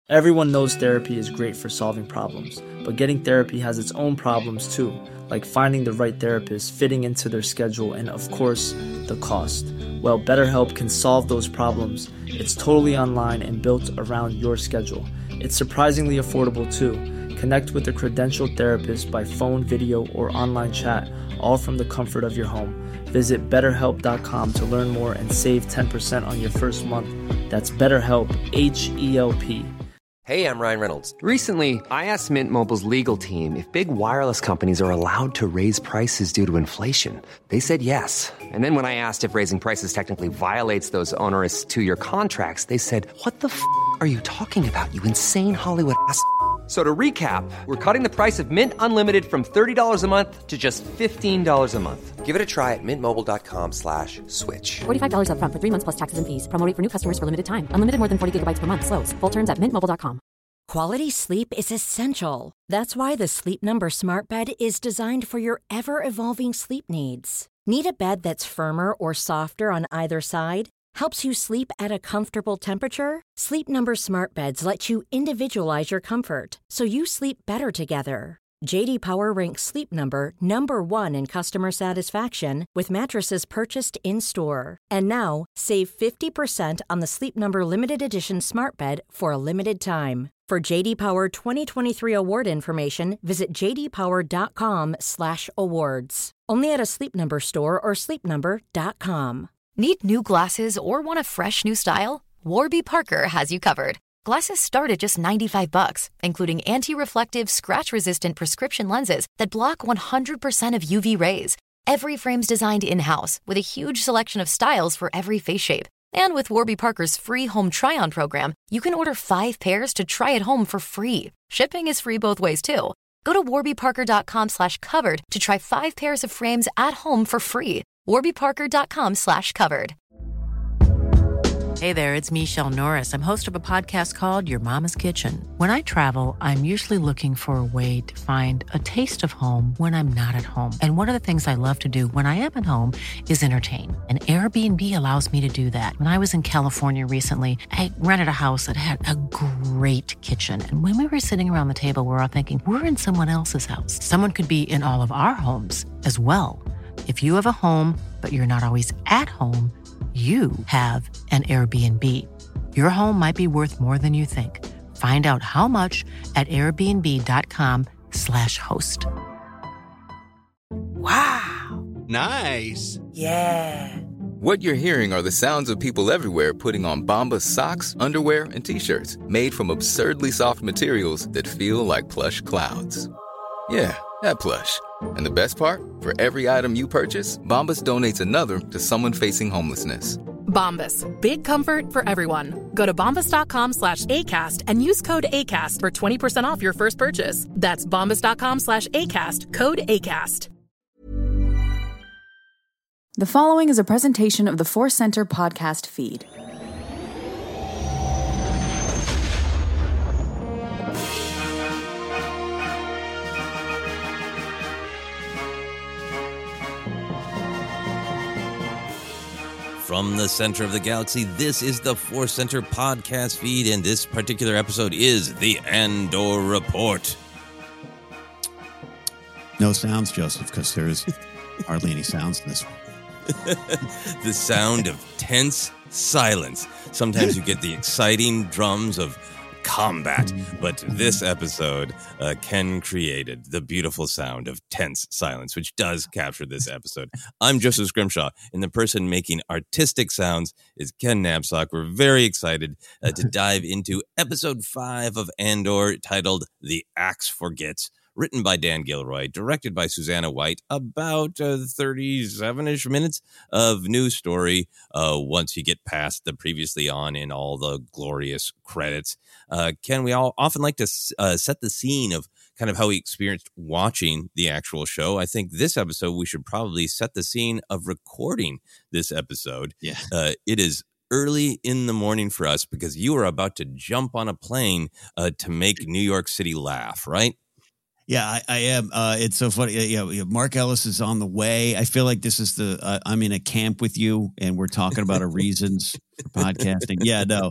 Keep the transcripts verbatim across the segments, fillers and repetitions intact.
Everyone knows therapy is great for solving problems, but getting therapy has its own problems too, like finding the right therapist, fitting into their schedule, and of course, the cost. Well, BetterHelp can solve those problems. It's totally online and built around your schedule. It's surprisingly affordable too. Connect with a credentialed therapist by phone, video, or online chat, all from the comfort of your home. Visit better help dot com to learn more and save ten percent on your first month. That's BetterHelp, H E L P. Hey, I'm Ryan Reynolds. Recently, I asked Mint Mobile's legal team if big wireless companies are allowed to raise prices due to inflation. They said yes. And then when I asked if raising prices technically violates those onerous two-year contracts, they said, what the f*** are you talking about, you insane Hollywood ass f- So to recap, we're cutting the price of Mint Unlimited from thirty dollars a month to just fifteen dollars a month. Give it a try at mintmobile.com slash switch. forty-five dollars up front for three months plus taxes and fees. Promo rate for new customers for limited time. Unlimited more than forty gigabytes per month. Slows full terms at mint mobile dot com. Quality sleep is essential. That's why the Sleep Number Smart Bed is designed for your ever-evolving sleep needs. Need a bed that's firmer or softer on either side? Helps you sleep at a comfortable temperature? Sleep Number Smart Beds let you individualize your comfort, so you sleep better together. J D Power ranks Sleep Number number one in customer satisfaction with mattresses purchased in-store. And now, save fifty percent on the Sleep Number Limited Edition Smart Bed for a limited time. For J D Power twenty twenty-three award information, visit j d power dot com slash awards. Only at a Sleep Number store or sleep number dot com. Need new glasses or want a fresh new style? Warby Parker has you covered. Glasses start at just ninety-five bucks, including anti-reflective, scratch-resistant prescription lenses that block one hundred percent of U V rays. Every frame's designed in-house with a huge selection of styles for every face shape. And with Warby Parker's free home try-on program, you can order five pairs to try at home for free. Shipping is free both ways, too. Go to warby parker dot com slash covered to try five pairs of frames at home for free. warby parker dot com slash covered. Hey there, it's Michelle Norris. I'm host of a podcast called Your Mama's Kitchen. When I travel, I'm usually looking for a way to find a taste of home when I'm not at home. And one of the things I love to do when I am at home is entertain. And Airbnb allows me to do that. When I was in California recently, I rented a house that had a great kitchen. And when we were sitting around the table, we were all thinking, we're in someone else's house. Someone could be in all of our homes as well. If you have a home, but you're not always at home, you have an Airbnb. Your home might be worth more than you think. Find out how much at airbnb.com slash host. Wow. Nice. Yeah. What you're hearing are the sounds of people everywhere putting on Bombas socks, underwear, and T-shirts made from absurdly soft materials that feel like plush clouds. Yeah, that plush. And the best part? For every item you purchase, Bombas donates another to someone facing homelessness. Bombas. Big comfort for everyone. Go to bombas.com slash ACAST and use code ACAST for twenty percent off your first purchase. That's bombas.com slash ACAST. Code ACAST. The following is a presentation of the Force Center podcast feed. From the center of the galaxy, this is the Force Center podcast feed, and this particular episode is the Andor Report. No sounds, Joseph, because there's hardly any sounds in this one. The sound of tense silence. Sometimes you get the exciting drums of combat, but this episode, uh, Ken created the beautiful sound of tense silence, which does capture this episode. I'm Joseph Scrimshaw, and the person making artistic sounds is Ken Knapsack. We're very excited uh, to dive into episode five of Andor, titled The Axe Forgets, written by Dan Gilroy, directed by Susanna White. About uh, thirty-seven-ish minutes of new story uh, once you get past the previously on in all the glorious credits. Uh, Ken, we all often like to uh, set the scene of kind of how we experienced watching the actual show. I think this episode, we should probably set the scene of recording this episode. Yeah. Uh, it is early in the morning for us because you are about to jump on a plane uh, to make New York City laugh, right? Yeah, I, I am. Uh, it's so funny. You know, Mark Ellis is on the way. I feel like this is the, uh, I'm in a camp with you and we're talking about our reasons for podcasting. Yeah, no.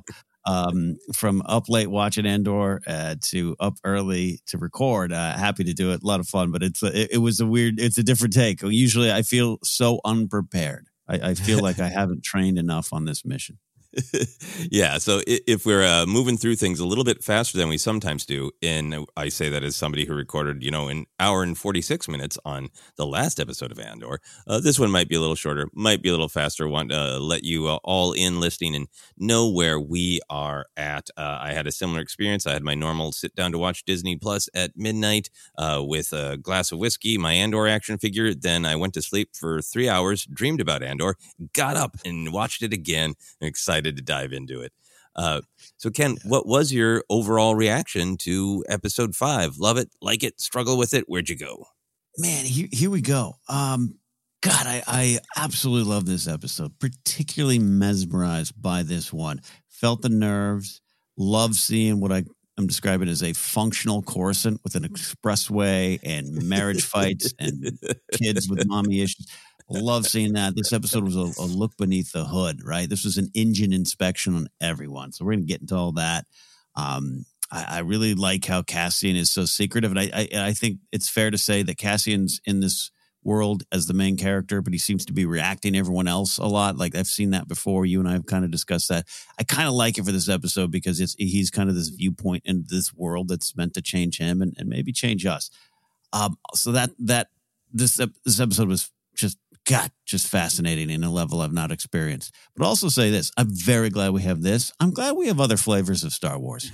um, from up late watching Andor uh, to up early to record. Uh, happy to do it. A lot of fun, but it's a, it, it was a weird, it's a different take. Usually I feel so unprepared. I, I feel like I haven't trained enough on this mission. Yeah, so if we're uh, moving through things a little bit faster than we sometimes do, and I say that as somebody who recorded, you know, an hour and forty-six minutes on the last episode of Andor, uh, this one might be a little shorter, might be a little faster. Want to uh, let you uh, all in listening and know where we are at. Uh, I had a similar experience. I had my normal sit down to watch Disney Plus at midnight uh, with a glass of whiskey, my Andor action figure. Then I went to sleep for three hours, dreamed about Andor, got up and watched it again. I'm excited to dive into it. Uh, so, Ken, what was your overall reaction to episode five? Love it, like it, struggle with it? Where'd you go? Man, here, here we go. Um, God, I, I absolutely love this episode, particularly mesmerized by this one. Felt the nerves, love seeing what I am describing as a functional Coruscant with an expressway and marriage fights and kids with mommy issues. Love seeing that. This episode was a, a look beneath the hood, right? This was an engine inspection on everyone. So we're going to get into all that. Um, I, I really like how Cassian is so secretive. And I, I, I think it's fair to say that Cassian's in this world as the main character, but he seems to be reacting to everyone else a lot. Like I've seen that before. You and I have kind of discussed that. I kind of like it for this episode because it's he's kind of this viewpoint in this world that's meant to change him and, and maybe change us. Um, so that, that this, this episode was just, God, just fascinating in a level I've not experienced. But also say this, I'm very glad we have this. I'm glad we have other flavors of Star Wars.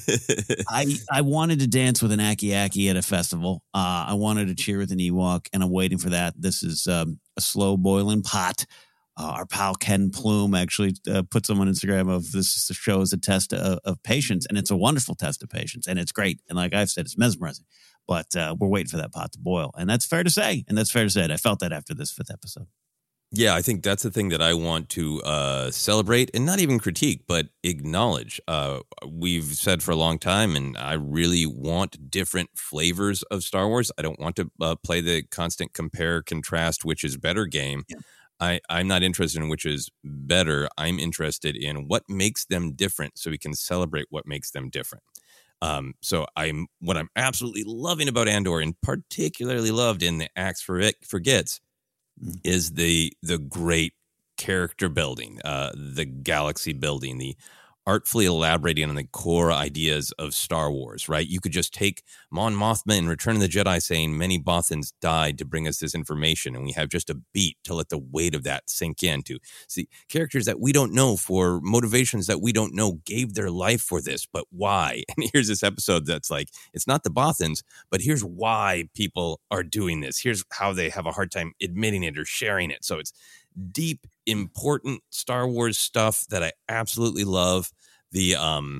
I I wanted to dance with an Aki Aki at a festival. Uh, I wanted to cheer with an Ewok, and I'm waiting for that. This is um, a slow boiling pot. Uh, our pal Ken Plume actually uh, put some on Instagram of this show as a test of, of patience, and it's a wonderful test of patience, and it's great. And like I've said, it's mesmerizing. But uh, we're waiting for that pot to boil. And that's fair to say. And that's fair to say. And I felt that after this fifth episode. Yeah, I think that's the thing that I want to uh, celebrate and not even critique, but acknowledge. Uh, we've said for a long time, and I really want different flavors of Star Wars. I don't want to uh, play the constant compare, contrast, which is better game. Yeah. I, I'm not interested in which is better. I'm interested in what makes them different so we can celebrate what makes them different. Um, so I'm what I'm absolutely loving about Andor, and particularly loved in the Axe Forgets, mm. is the the great character building, uh, the galaxy building, the artfully elaborating on the core ideas of Star Wars, right? You could just take Mon Mothma in Return of the Jedi saying many Bothans died to bring us this information, and we have just a beat to let the weight of that sink in. To see characters that we don't know for motivations that we don't know gave their life for this, but why? And here's this episode that's like, it's not the Bothans, but here's why people are doing this. Here's how they have a hard time admitting it or sharing it. So it's deep, important Star Wars stuff that I absolutely love. The um,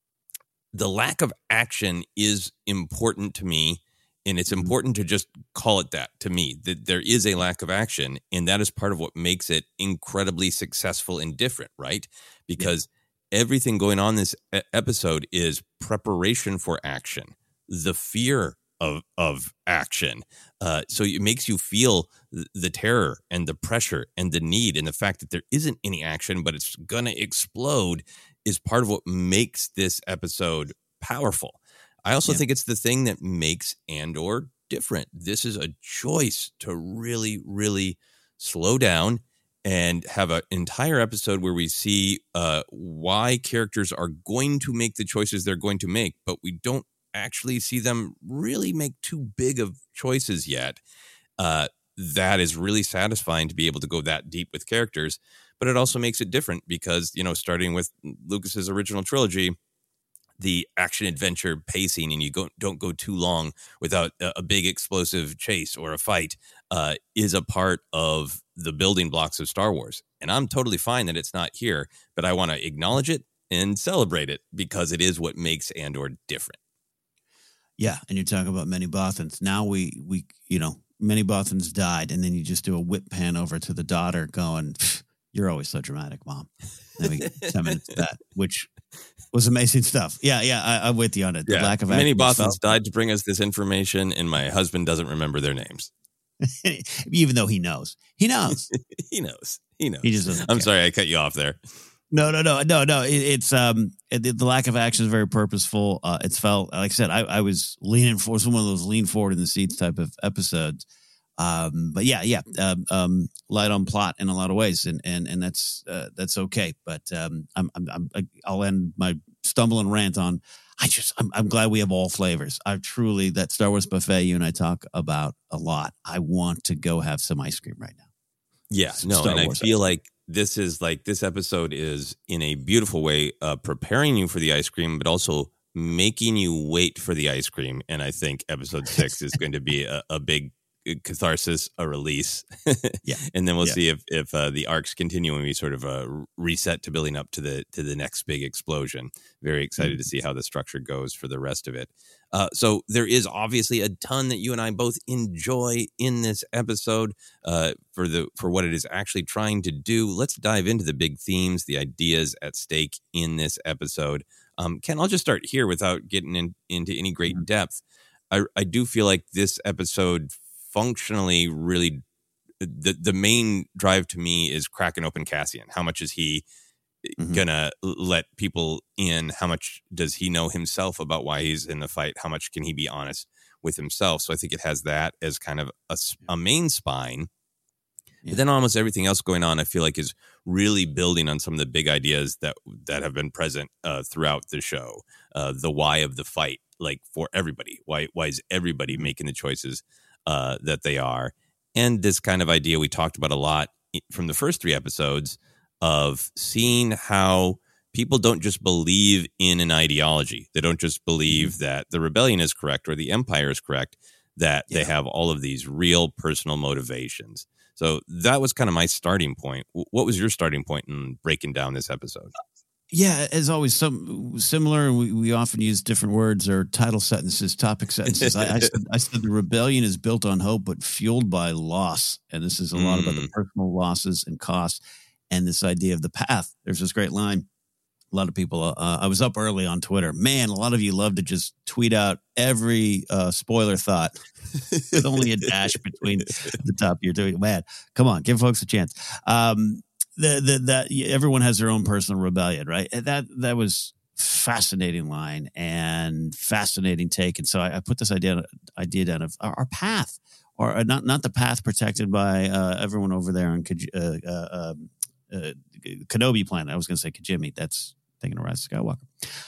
the lack of action is important to me, and it's important to just call it that to me, that there is a lack of action, and that is part of what makes it incredibly successful and different, right? Because yeah. everything going on in this episode is preparation for action, the fear of of action. Uh, so it makes you feel the terror and the pressure and the need, and the fact that there isn't any action, but it's going to explode is part of what makes this episode powerful. I also yeah. think it's the thing that makes Andor different. This is a choice to really, really slow down and have an entire episode where we see uh, why characters are going to make the choices they're going to make, but we don't actually see them really make too big of choices yet. Uh, that is really satisfying to be able to go that deep with characters, but it also makes it different because, you know, starting with Lucas's original trilogy, the action adventure pacing, and you go, don't go too long without a, a big explosive chase or a fight, uh, is a part of the building blocks of Star Wars. And I'm totally fine that it's not here, but I want to acknowledge it and celebrate it because it is what makes Andor different. Yeah, and you're talking about many Bothans. Now we, we, you know, many Bothans died, and then you just do a whip pan over to the daughter going, "You're always so dramatic, Mom." And we get ten minutes of that, which was amazing stuff. Yeah, yeah, I, I'm with you on it. The yeah, lack of many Bothans died to bring us this information, and my husband doesn't remember their names. Even though he knows. He knows. he knows. He knows. He just doesn't I'm care. sorry I cut you off there. No, no, no, no, no. It, it's um it, the lack of action is very purposeful. Uh, it's felt like I said. I, I was leaning for some one of those lean forward in the seats type of episodes. Um, but yeah, yeah, um, um, light on plot in a lot of ways, and and and that's uh, that's okay. But um, I'm I'm I'm I'll end my stumbling rant on. I just I'm I'm glad we have all flavors. I truly that Star Wars buffet you and I talk about a lot. I want to go have some ice cream right now. Yeah, no, Star and Wars I feel ice. like this is like this episode is in a beautiful way uh, preparing you for the ice cream, but also making you wait for the ice cream. And I think episode six is going to be a, a big catharsis, a release. Yeah, and then we'll yeah. see if if uh, the arcs continue and we sort of uh, reset to building up to the to the next big explosion. Very excited mm-hmm. to see how the structure goes for the rest of it. Uh, so there is obviously a ton that you and I both enjoy in this episode uh, for the for what it is actually trying to do. Let's dive into the big themes, the ideas at stake in this episode. Um, Ken, I'll just start here without getting in, into any great mm-hmm. depth. I, I do feel like this episode functionally really the the main drive to me is cracking open Cassian. How much is he mm-hmm. gonna let people in? How much does he know himself about why he's in the fight? How much can he be honest with himself? So I think it has that as kind of a, a main spine. Yeah. But then almost everything else going on, I feel like, is really building on some of the big ideas that that have been present uh, throughout the show. Uh, the why of the fight, like for everybody. Why why is everybody making the choices uh, that they are? And this kind of idea we talked about a lot from the first three episodes of seeing how people don't just believe in an ideology. They don't just believe that the rebellion is correct or the empire is correct, that yeah. they have all of these real personal motivations. So that was kind of my starting point. What was your starting point in breaking down this episode? Yeah, as always, some similar. We, we often use different words or title sentences, topic sentences. I, I, said, I said the rebellion is built on hope, but fueled by loss. And this is a lot mm. about the personal losses and costs and this idea of the path. There's this great line. A lot of people, uh, I was up early on Twitter. Man, a lot of you love to just tweet out every uh, spoiler thought with only a dash between the top. You're doing, man, come on, give folks a chance. Um, the, the, that everyone has their own personal rebellion, right? That, that was fascinating line and fascinating take. And so I, I put this idea, idea down of our, our path, or uh, not, not the path protected by uh, everyone over there on uh, uh, uh, Kenobi planet. I was going to say Kijimi. That's thinking of Rise of Skywalker.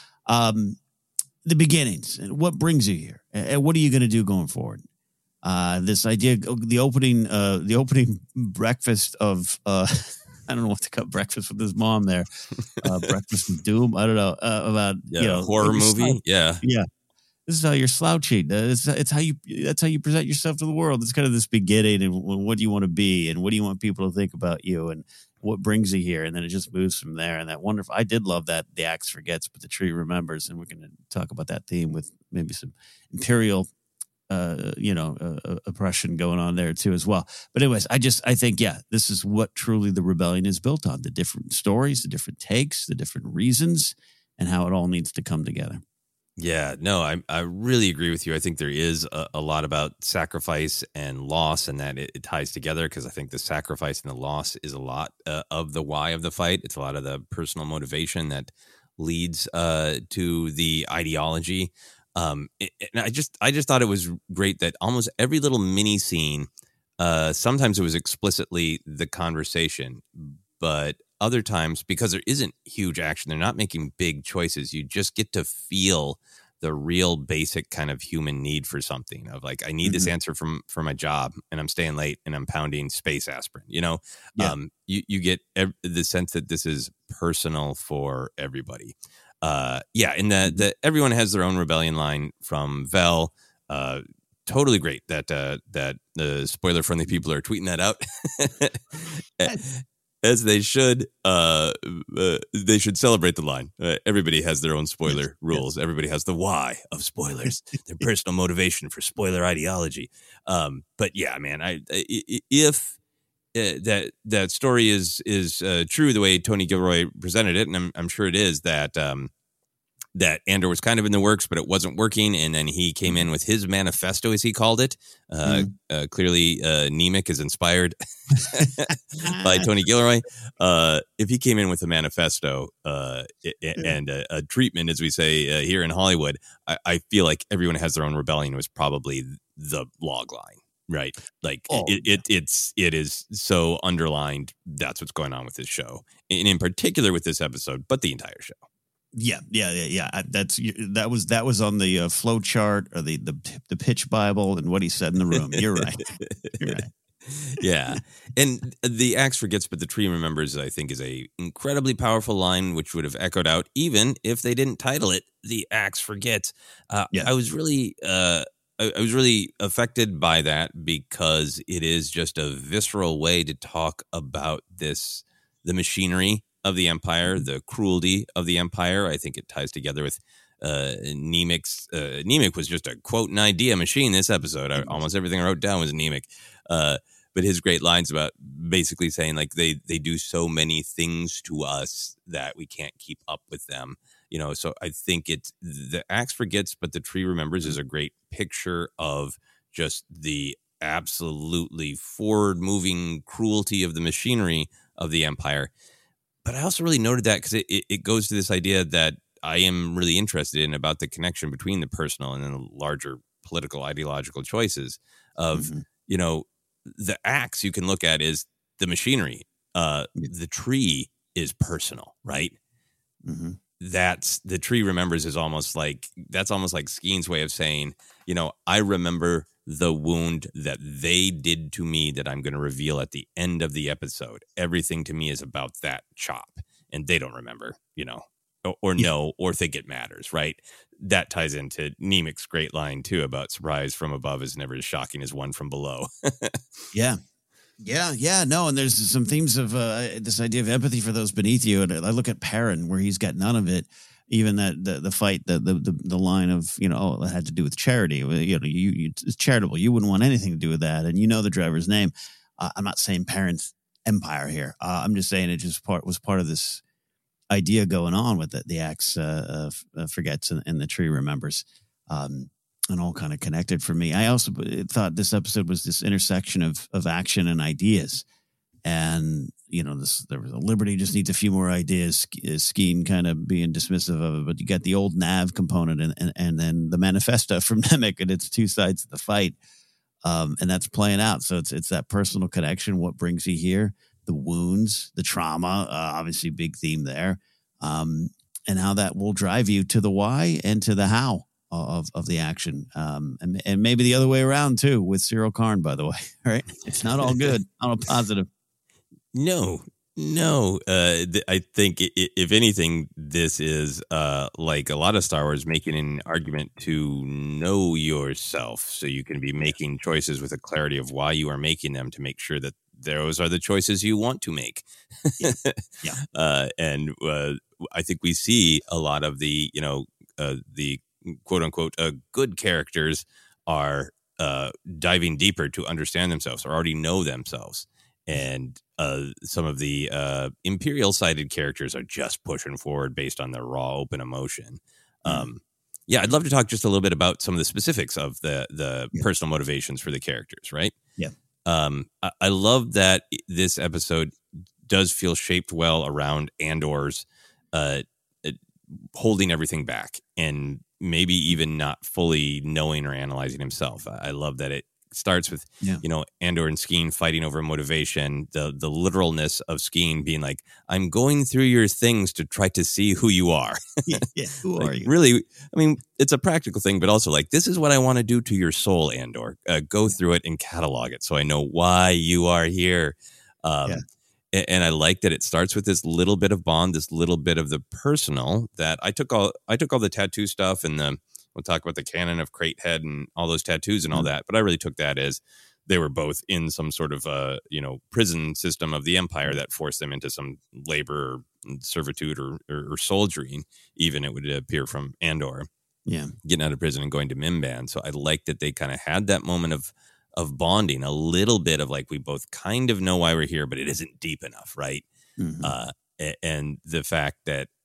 Um, the beginnings, and what brings you here, and what are you going to do going forward? Uh, this idea, the opening, uh, the opening breakfast of, uh, I don't know what to call breakfast with his mom there, uh, breakfast with doom. I don't know uh, about yeah, you know horror movie. Slouch. Yeah, yeah. This is how you're slouching. Uh, it's, it's how you. That's how you present yourself to the world. It's kind of this beginning, and what do you want to be, and what do you want people to think about you, and what brings you here, and then it just moves from there. And that wonderful. I did love that the axe forgets, but the tree remembers, and we're going to talk about that theme with maybe some imperial, uh, you know, uh, oppression going on there too as well. But anyways, I just I think yeah, this is what truly the rebellion is built on: the different stories, the different takes, the different reasons, and how it all needs to come together. Yeah, no, I I really agree with you. I think there is a, a lot about sacrifice and loss, and that it, it ties together, because I think the sacrifice and the loss is a lot uh, of the why of the fight. It's a lot of the personal motivation that leads uh, to the ideology. Um, it, and I just I just thought it was great that almost every little mini scene, uh, sometimes it was explicitly the conversation, but other times, because there isn't huge action, they're not making big choices. You just get to feel the real basic kind of human need for something of like, I need mm-hmm. this answer from for my job, and I'm staying late, and I'm pounding space aspirin. You know, yeah. um, you you get ev- the sense that this is personal for everybody. Uh, yeah, and that the, everyone has their own rebellion line from Vel. Uh, totally great that uh, that the spoiler friendly people are tweeting that out. As they should, uh, uh, they should celebrate the line. Uh, everybody has their own spoiler rules. Everybody has the why of spoilers, their personal motivation for spoiler ideology. Um, but yeah, man, I, I if uh, that that story is is uh, true the way Tony Gilroy presented it, and I'm I'm sure it is, that um, that Andor was kind of in the works, but it wasn't working. And then he came in with his manifesto, as he called it. Uh, mm. uh, clearly, uh, Nemec is inspired by Tony Gilroy. Uh, if he came in with a manifesto uh, and a, a treatment, as we say uh, here in Hollywood, I, I feel like everyone has their own rebellion was probably the log line, right? Like oh. it, it, it's it is so underlined. That's what's going on with this show, and in particular with this episode, but the entire show. Yeah, yeah, yeah, yeah. That's that was that was on the uh, flow chart or the, the the pitch Bible and what he said in the room. You're right. You're right. Yeah, and the axe forgets, but the tree remembers. I think is a incredibly powerful line, which would have echoed out even if they didn't title it "The Axe Forgets." Uh, yeah. I was really, uh, I, I was really affected by that because it is just a visceral way to talk about this, the machinery of the Empire, the cruelty of the Empire. I think it ties together with uh, Nemec's. Uh, Nemec was just a quote and idea machine this episode. I, almost everything I wrote down was Nemec. Uh, but his great lines about basically saying like they, they do so many things to us that we can't keep up with them. You know, so I think it's the axe forgets, but the tree remembers is a great picture of just the absolutely forward moving cruelty of the machinery of the Empire. But I also really noted that because it, it, it goes to this idea that I am really interested in about the connection between the personal and then the larger political ideological choices of, mm-hmm. you know, the axe you can look at is the machinery. Uh, the tree is personal, right? Mm-hmm. That's the tree remembers is almost like that's almost like Skeen's way of saying, you know, I remember the wound that they did to me that I'm going to reveal at the end of the episode. Everything to me is about that chop, and they don't remember, you know, or, or yeah. know, or think it matters, right? That ties into Nemec's great line too about surprise from above is never as shocking as one from below. yeah. Yeah, yeah, no, and there's some themes of uh, this idea of empathy for those beneath you. And I look at Perrin, where he's got none of it. Even that the the fight, the the the, the line of, you know, oh, it had to do with charity. You know, you, you it's charitable. You wouldn't want anything to do with that. And you know the driver's name. Uh, I'm not saying Perrin's empire here. Uh, I'm just saying it just part was part of this idea going on with it. The axe uh, uh, forgets and, and the tree remembers. Um, And all kind of connected for me. I also thought this episode was this intersection of of action and ideas, and you know, this there was a Liberty just needs a few more ideas. Skeen kind of being dismissive of it, but you got the old Nav component, and and, and then the manifesto from Nemec, and it's two sides of the fight, um, and that's playing out. So it's it's that personal connection. What brings you here? The wounds, the trauma, uh, obviously big theme there, um, and how that will drive you to the why and to the how of of the action, um, and, and maybe the other way around too with Cyril Karn, by the way, right? It's not all good. Not all positive. No, no. Uh, th- I think I- if anything, this is uh, like a lot of Star Wars making an argument to know yourself, so you can be making choices with a clarity of why you are making them to make sure that those are the choices you want to make. yeah. yeah. Uh, and uh, I think we see a lot of the, you know, uh, the quote unquote, uh, good characters are uh, diving deeper to understand themselves or already know themselves. And uh, some of the uh, Imperial sided characters are just pushing forward based on their raw, open emotion. Mm. Um, yeah, I'd love to talk just a little bit about some of the specifics of the, the yeah. personal motivations for the characters, right? Yeah. Um, I, I love that this episode does feel shaped well around Andor's uh, holding everything back and maybe even not fully knowing or analyzing himself. I love that it starts with, yeah. you know, Andor and Skeen fighting over motivation, the the literalness of Skeen being like, I'm going through your things to try to see who you are. yeah, yeah, who like, are you? Really, I mean, it's a practical thing, but also like, this is what I want to do to your soul, Andor. Uh, go through it and catalog it so I know why you are here. Um, yeah. And I like that it starts with this little bit of Bond, this little bit of the personal that I took all I took all the tattoo stuff and the we'll talk about the canon of Crate Head and all those tattoos and all that. But I really took that as they were both in some sort of uh, you know, prison system of the Empire that forced them into some labor or servitude or, or, or soldiering. Even it would appear from Andor. Yeah. Getting out of prison and going to Mimban. So I like that they kind of had that moment of of bonding, a little bit of like, we both kind of know why we're here, but it isn't deep enough. Right. Mm-hmm. Uh, and the fact that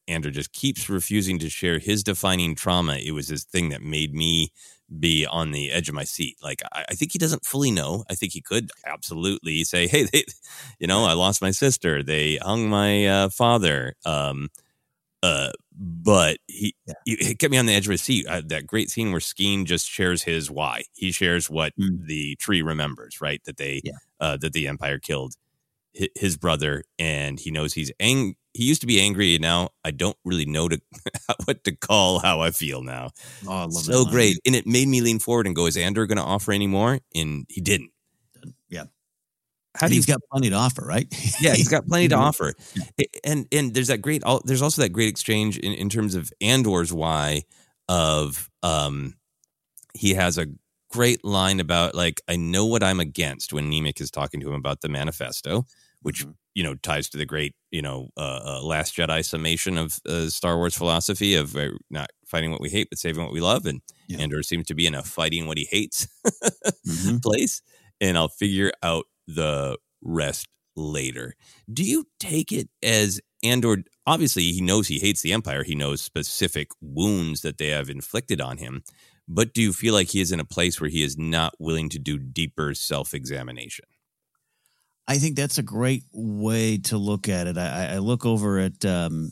Andor just keeps refusing to share his defining trauma. It was this thing that made me be on the edge of my seat. Like, I, I think he doesn't fully know. I think he could absolutely say, hey, they, you know, I lost my sister. They hung my uh, father. Um, uh, but he, yeah. he kept me on the edge of his seat. Uh, that great scene where Skeen just shares his why. He shares what mm. the tree remembers, right? That they, yeah. uh, that the Empire killed his brother, and he knows he's ang- he used to be angry, and now I don't really know to what to call how I feel now. Oh, I love so that great. And it made me lean forward and go, is Andor going to offer any more? And he didn't. Yeah. How do he's you, got plenty to offer, right? Yeah, he's got plenty to offer. And and there's that great, there's also that great exchange in, in terms of Andor's why of, um, he has a great line about, like, I know what I'm against when Nemik is talking to him about the manifesto, which, mm-hmm. you know, ties to the great, you know, uh, uh, Last Jedi summation of uh, Star Wars philosophy of uh, not fighting what we hate, but saving what we love. And yeah. Andor seems to be in a fighting what he hates mm-hmm. place. And I'll figure out the rest later. Do you take it as Andor, obviously he knows he hates the Empire. He knows specific wounds that they have inflicted on him. But do you feel like he is in a place where he is not willing to do deeper self-examination? I think that's a great way to look at it. I, I look over at um,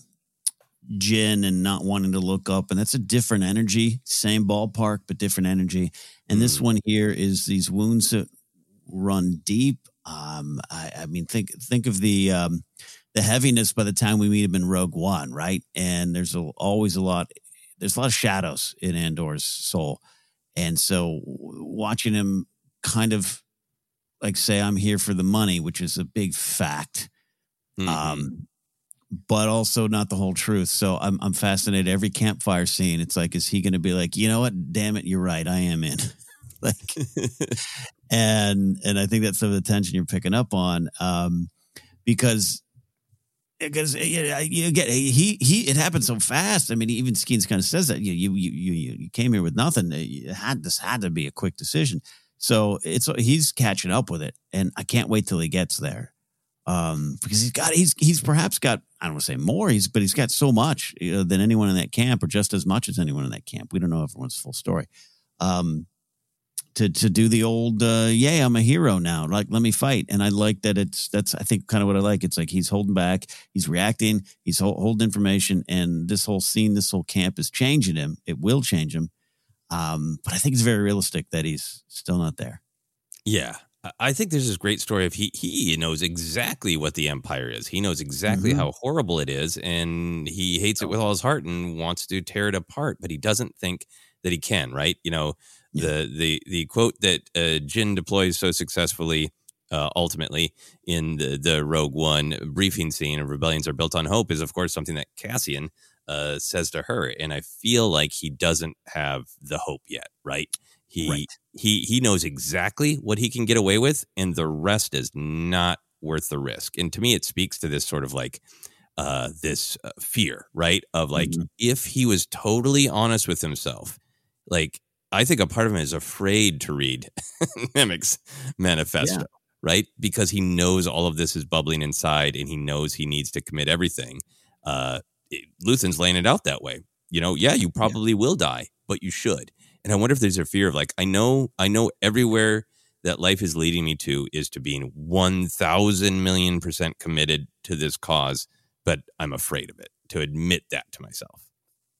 Jyn and not wanting to look up, and that's a different energy, same ballpark, but different energy. And mm. this one here is these wounds that run deep. Um, I, I mean, think think of the um, the heaviness by the time we meet him in Rogue One, right? And there's a, always a lot. There's a lot of shadows in Andor's soul, and so watching him kind of like say, I'm here for the money, which is a big fact, mm-hmm. um, but also not the whole truth. So I'm I'm fascinated. Every campfire scene, it's like, is he going to be like, you know what? Damn it, you're right. I am in. like, and and I think that's some of the tension you're picking up on, um, because because you, you get he he it happened so fast. I mean, even Skeens kind of says that you you you you you came here with nothing. You had this had to be a quick decision. So it's he's catching up with it, and I can't wait till he gets there, um, because he's got he's he's perhaps got I don't want to say more, he's but he's got so much you know, than anyone in that camp, or just as much as anyone in that camp. We don't know everyone's full story. Um, to to do the old uh, yeah, I'm a hero now. Like, let me fight, and I like that. It's that's I think kind of what I like. It's like he's holding back, he's reacting, he's hold, holding information, and this whole scene, this whole camp is changing him. It will change him. Um, but I think it's very realistic that he's still not there. Yeah. I think there's this great story of he he knows exactly what the Empire is. He knows exactly mm-hmm. how horrible it is, and he hates it with all his heart and wants to tear it apart, but he doesn't think that he can, right? You know, yeah. the the the quote that uh, Jyn deploys so successfully uh, ultimately in the, the Rogue One briefing scene of Rebellions Are Built on Hope is, of course, something that Cassian Uh, says to her, and I feel like he doesn't have the hope yet, right? He right. he he knows exactly what he can get away with, and the rest is not worth the risk. And to me, it speaks to this sort of like uh, this uh, fear, right? Of like, mm-hmm. if he was totally honest with himself, like I think a part of him is afraid to read Nemik's manifesto, yeah. right? Because he knows all of this is bubbling inside, and he knows he needs to commit everything. Uh, Luthen's laying it out that way. You know, yeah, you probably yeah. will die, but you should. And I wonder if there's a fear of like, I know, I know everywhere that life is leading me to is to being one thousand million percent committed to this cause, but I'm afraid of it, to admit that to myself.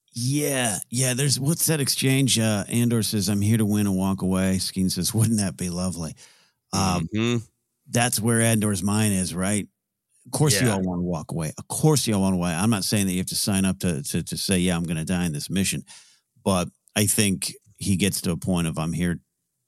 Yeah. Yeah. There's, what's that exchange? Uh, Andor says, I'm here to win and walk away. Skeen says, wouldn't that be lovely? Um, mm-hmm. That's where Andor's mind is, right? Of course yeah. you all want to walk away. Of course you all want to walk away. I'm not saying that you have to sign up to to, to say, yeah, I'm going to die in this mission. But I think he gets to a point of I'm here.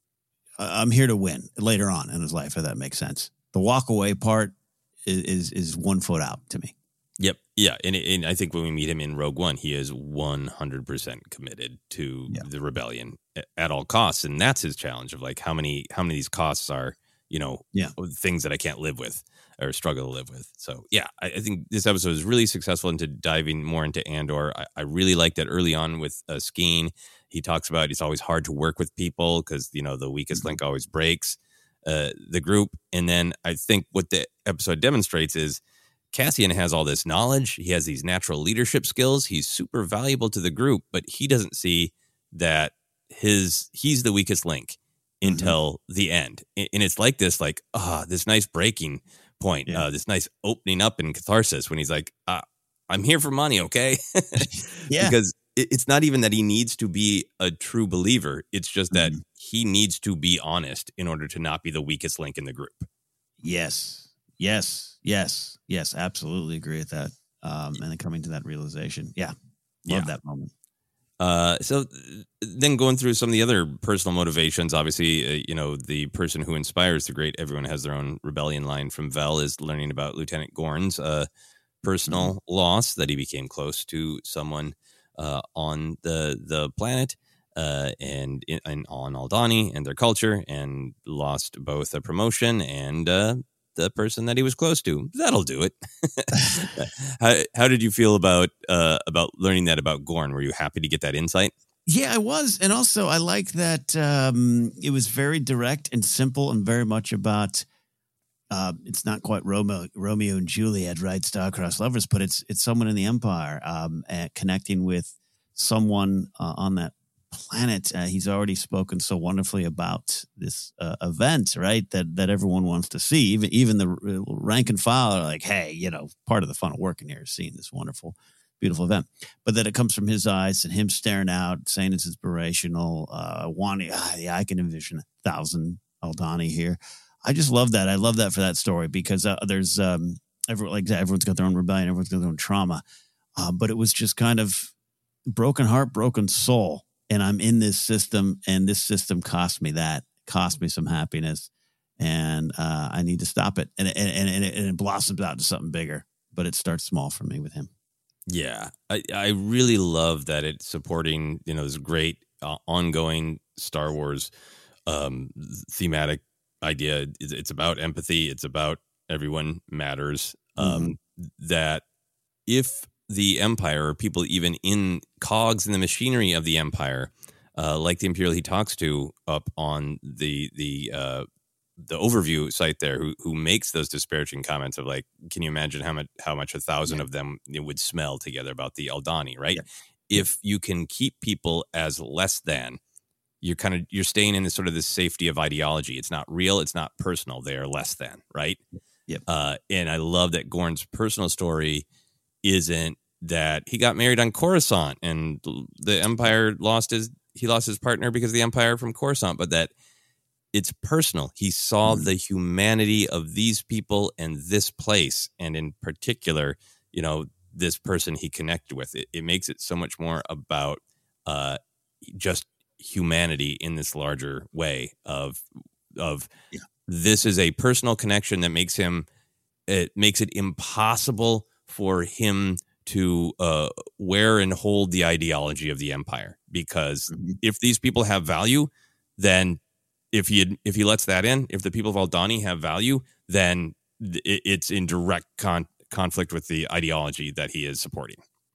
I'm here to win later on in his life, if that makes sense. The walk away part is is, is one foot out to me. Yep. Yeah. And, and I think when we meet him in Rogue One, he is one hundred percent committed to yeah. the rebellion at all costs. And that's his challenge of like how many how many of these costs are, you know, yeah. things that I can't live with or struggle to live with. So, yeah, I, I think this episode is really successful into diving more into Andor. I, I really like that early on with uh, Skeen. He talks about it's always hard to work with people because, you know, the weakest link always breaks uh, the group. And then I think what the episode demonstrates is Cassian has all this knowledge. He has these natural leadership skills. He's super valuable to the group, but he doesn't see that his he's the weakest link until mm-hmm. the end. And it's like this, like, ah, oh, this nice breaking point, yeah. uh, this nice opening up in catharsis when he's like, uh, I'm here for money, okay? yeah. Because it's not even that he needs to be a true believer. It's just that mm-hmm. he needs to be honest in order to not be the weakest link in the group. Yes. Yes. Yes. Yes. Absolutely agree with that. Um, and then coming to that realization. Yeah. Love yeah. that moment. Uh, so then going through some of the other personal motivations, obviously, uh, you know, the person who inspires the great, everyone has their own rebellion line from Vel is learning about Lieutenant Gorn's uh, personal mm-hmm. loss, that he became close to someone uh, on the the planet uh, and, in, and on Aldhani and their culture, and lost both a promotion and uh, the person that he was close to. That'll do it. how, how did you feel about uh, about learning that about Gorn? Were you happy to get that insight? Yeah, I was. And also I like that um, it was very direct and simple and very much about, uh, it's not quite Romeo, Romeo and Juliet, right? Star-crossed lovers, but it's it's someone in the Empire um, uh, connecting with someone uh, on that planet. Uh, he's already spoken so wonderfully about this uh, event, right? That that everyone wants to see. Even even the rank and file are like, hey, you know, part of the fun of working here is seeing this wonderful, beautiful event. But that it comes from his eyes and him staring out, saying it's inspirational, uh, wanting, ah, yeah, I can envision a thousand Aldhani here. I just love that. I love that for that story because uh, there's um, everyone, like everyone's got their own rebellion, everyone's got their own trauma, uh, but it was just kind of broken heart, broken soul. And I'm in this system, and this system cost me that, cost me some happiness, and uh, I need to stop it. And, and, and, it, and it blossoms out to something bigger, but it starts small for me with him. Yeah, I, I really love that it's supporting, you know, this great uh, ongoing Star Wars um, thematic idea. It's, it's about empathy. It's about everyone matters. Um, mm-hmm. That if the Empire, or people even in cogs in the machinery of the Empire, uh, like the Imperial he talks to up on the the uh, the overview site there, who who makes those disparaging comments of like, can you imagine how much how much a thousand yeah. of them would smell together about the Aldhani, right? Yeah. If you can keep people as less than, you're kind of you're staying in this sort of this safety of ideology. It's not real. It's not personal. They are less than, right? Yep. Uh, and I love that Gorn's personal story isn't that he got married on Coruscant and the Empire lost his he lost his partner because of the Empire from Coruscant, but that it's personal. He saw mm. the humanity of these people and this place, and in particular, you know, this person he connected with. It, it makes it so much more about uh, just humanity in this larger way of of yeah. This is a personal connection that makes him it makes it impossible for him to uh, wear and hold the ideology of the Empire, because mm-hmm. if these people have value, then if he if he lets that in, if the people of Aldhani have value, then it, it's in direct con- conflict with the ideology that he is supporting.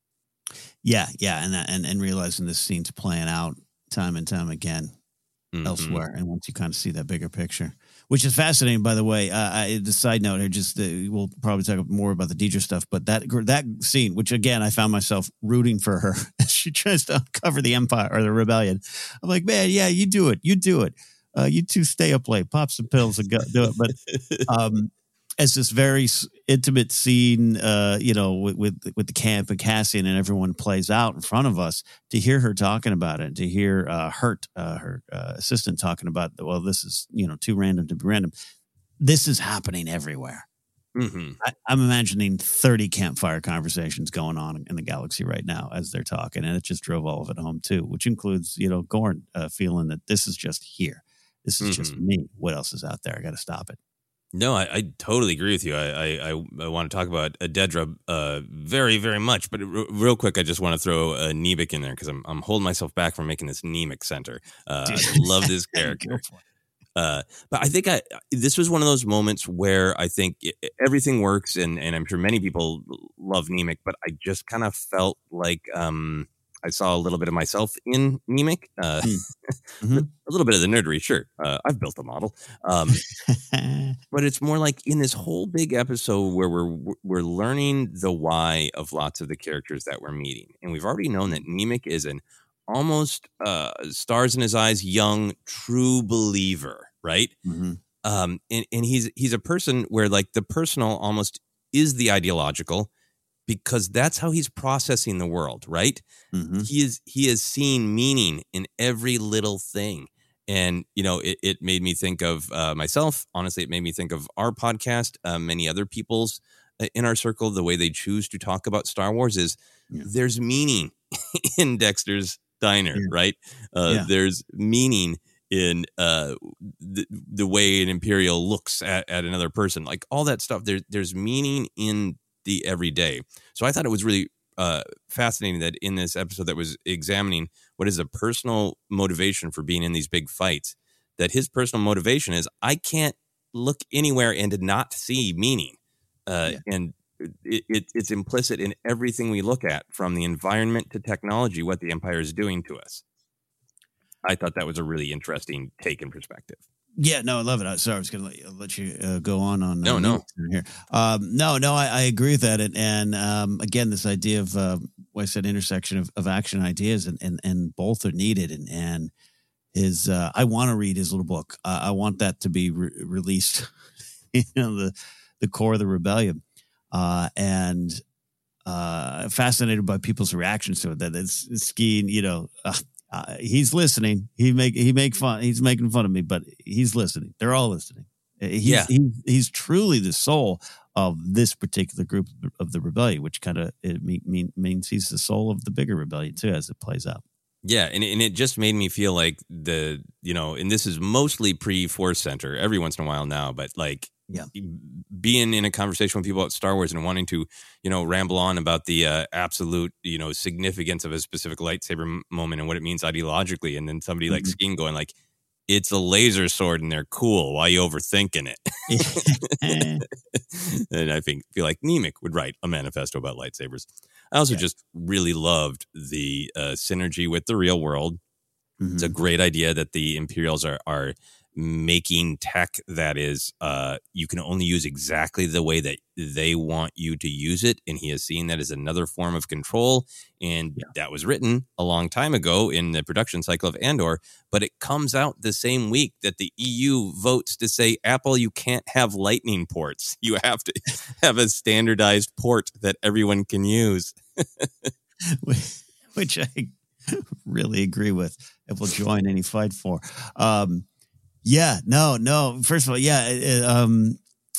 Yeah, yeah, and that, and and realizing this scene's playing out time and time again mm-hmm. elsewhere, and once you kind of see that bigger picture. Which is fascinating, by the way. Uh, I, the side note here, just uh, we'll probably talk more about the Deidre stuff, but that that scene, which again I found myself rooting for her as she tries to uncover the Empire or the rebellion. I'm like, man, yeah, you do it, you do it. Uh, you two stay up late, pop some pills, and go do it. But um, as this very intimate scene, uh, you know, with, with with the camp and Cassian and everyone plays out in front of us, to hear her talking about it, to hear uh, Hurt, uh, her uh, assistant, talking about, well, this is, you know, too random to be random. This is happening everywhere. Mm-hmm. I, I'm imagining thirty campfire conversations going on in the galaxy right now as they're talking, and it just drove all of it home too, which includes, you know, Gorn uh, feeling that this is just here. This is mm-hmm. just me. What else is out there? I got to stop it. No, I, I totally agree with you. I I, I want to talk about Dedra uh, very, very much. But r- real quick, I just want to throw a Nemik in there because I'm I'm holding myself back from making this Nemik center. Uh, I love this character. Uh, but I think I this was one of those moments where I think it, everything works, and, and I'm sure many people love Nemik, but I just kind of felt like um, I saw a little bit of myself in Nemik. Uh, mm-hmm. A little bit of the nerdery, sure. Uh, I've built a model. Um, but it's more like in this whole big episode where we're we're learning the why of lots of the characters that we're meeting. And we've already known that Nemik is an almost uh, stars in his eyes, young, true believer, right? Mm-hmm. Um, and, and he's he's a person where like the personal almost is the ideological, because that's how he's processing the world, right? Mm-hmm. He is he is seeing meaning in every little thing. And, you know, it, it made me think of uh, myself. Honestly, it made me think of our podcast, uh, many other people's uh, in our circle. The way they choose to talk about Star Wars is yeah. there's meaning in Dexter's Diner, yeah. right? Uh, yeah. There's meaning in uh, the, the way an Imperial looks at, at another person, like all that stuff. There, there's meaning in the everyday. So I thought it was really uh, fascinating that in this episode that was examining what is a personal motivation for being in these big fights, that his personal motivation is, I can't look anywhere and to not see meaning. Uh, yeah. And it, it, it's implicit in everything we look at, from the environment to technology, what the Empire is doing to us. I thought that was a really interesting take and perspective. Yeah, no, I love it. Sorry, I was going to let you, let you uh, go on on. No, uh, no, here. Um, no, no, I, I agree with that. And, and um, again, this idea of uh, what I said, intersection of, of action ideas, and, and and both are needed. And and his, uh, I want to read his little book. Uh, I want that to be re- released. you know, the the core of the rebellion, uh, and uh, fascinated by people's reactions to it. That it's, it's skiing, you know. Uh, Uh, he's listening. He make he make fun. He's making fun of me, but he's listening. They're all listening. He's, yeah, he's, he's truly the soul of this particular group of the rebellion, which kind of it mean, mean, means he's the soul of the bigger rebellion too, as it plays out. Yeah, and and it just made me feel like the you know, and this is mostly pre-Force Center, every once in a while now, but like yeah, being in a conversation with people about Star Wars and wanting to, you know, ramble on about the uh, absolute, you know, significance of a specific lightsaber m- moment and what it means ideologically, and then somebody mm-hmm. like Skeen going like, it's a laser sword and they're cool. Why are you overthinking it? And I think feel like Nemik would write a manifesto about lightsabers. I also yeah. just really loved the uh, synergy with the real world. Mm-hmm. It's a great idea that the Imperials are are making tech that is uh, you can only use exactly the way that they want you to use it, and he is seeing that as another form of control. And yeah. that was written a long time ago in the production cycle of Andor, but it comes out the same week that the E U votes to say, Apple, you can't have lightning ports. You have to have a standardized port that everyone can use. Which I really agree with. If we'll join any fight for. Um, Yeah, no, no. First of all, yeah, it, um,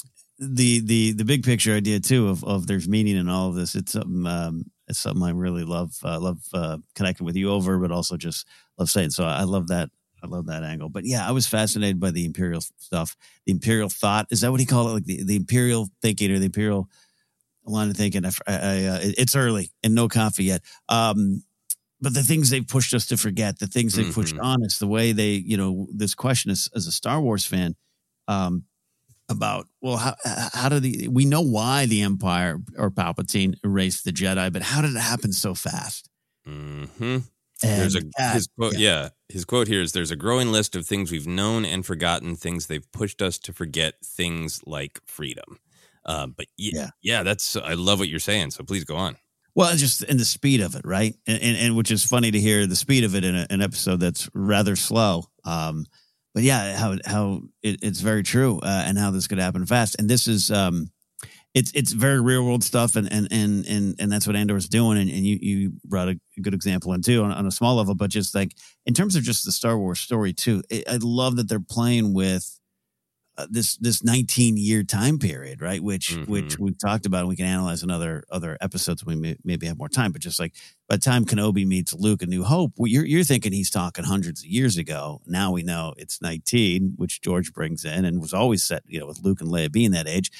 the the the big picture idea too of, of there's meaning in all of this. It's something um, it's something I really love uh, love uh, connecting with you over, but also just love saying. So I love that. I love that angle. But yeah, I was fascinated by the Imperial stuff, the Imperial thought. Is that what he called it? Like the, the Imperial thinking or the Imperial line of thinking? I, I, uh, it's early and no coffee yet. Um, But the things they've pushed us to forget, the things they've pushed mm-hmm. on us, the way they, you know, this question is, as a Star Wars fan, um, about, well, how, how did the, we know why the Empire or Palpatine erased the Jedi, but how did it happen so fast? Mm-hmm. There's a, that, his quote, yeah. yeah, his quote here is, there's a growing list of things we've known and forgotten, things they've pushed us to forget, things like freedom. Uh, but yeah, yeah, yeah, that's, I love what you're saying. So please go on. Well, it's just in the speed of it, right? And, and, and which is funny to hear the speed of it in a, an episode that's rather slow. Um, but yeah, how how it, it's very true, uh, and how this could happen fast. And this is um, it's it's very real world stuff, and and and and, and that's what Andor's doing. And, and you you brought a good example in too on, on a small level, but just like in terms of just the Star Wars story too, it, I love that they're playing with. Uh, this this nineteen year time period, right? Which mm-hmm. which we've talked about, and we can analyze in other other episodes when we may, maybe have more time. But just like by the time Kenobi meets Luke in New Hope, well, you're you're thinking he's talking hundreds of years ago. Now we know it's nineteen, which George brings in, and was always set, you know, with Luke and Leia being that age.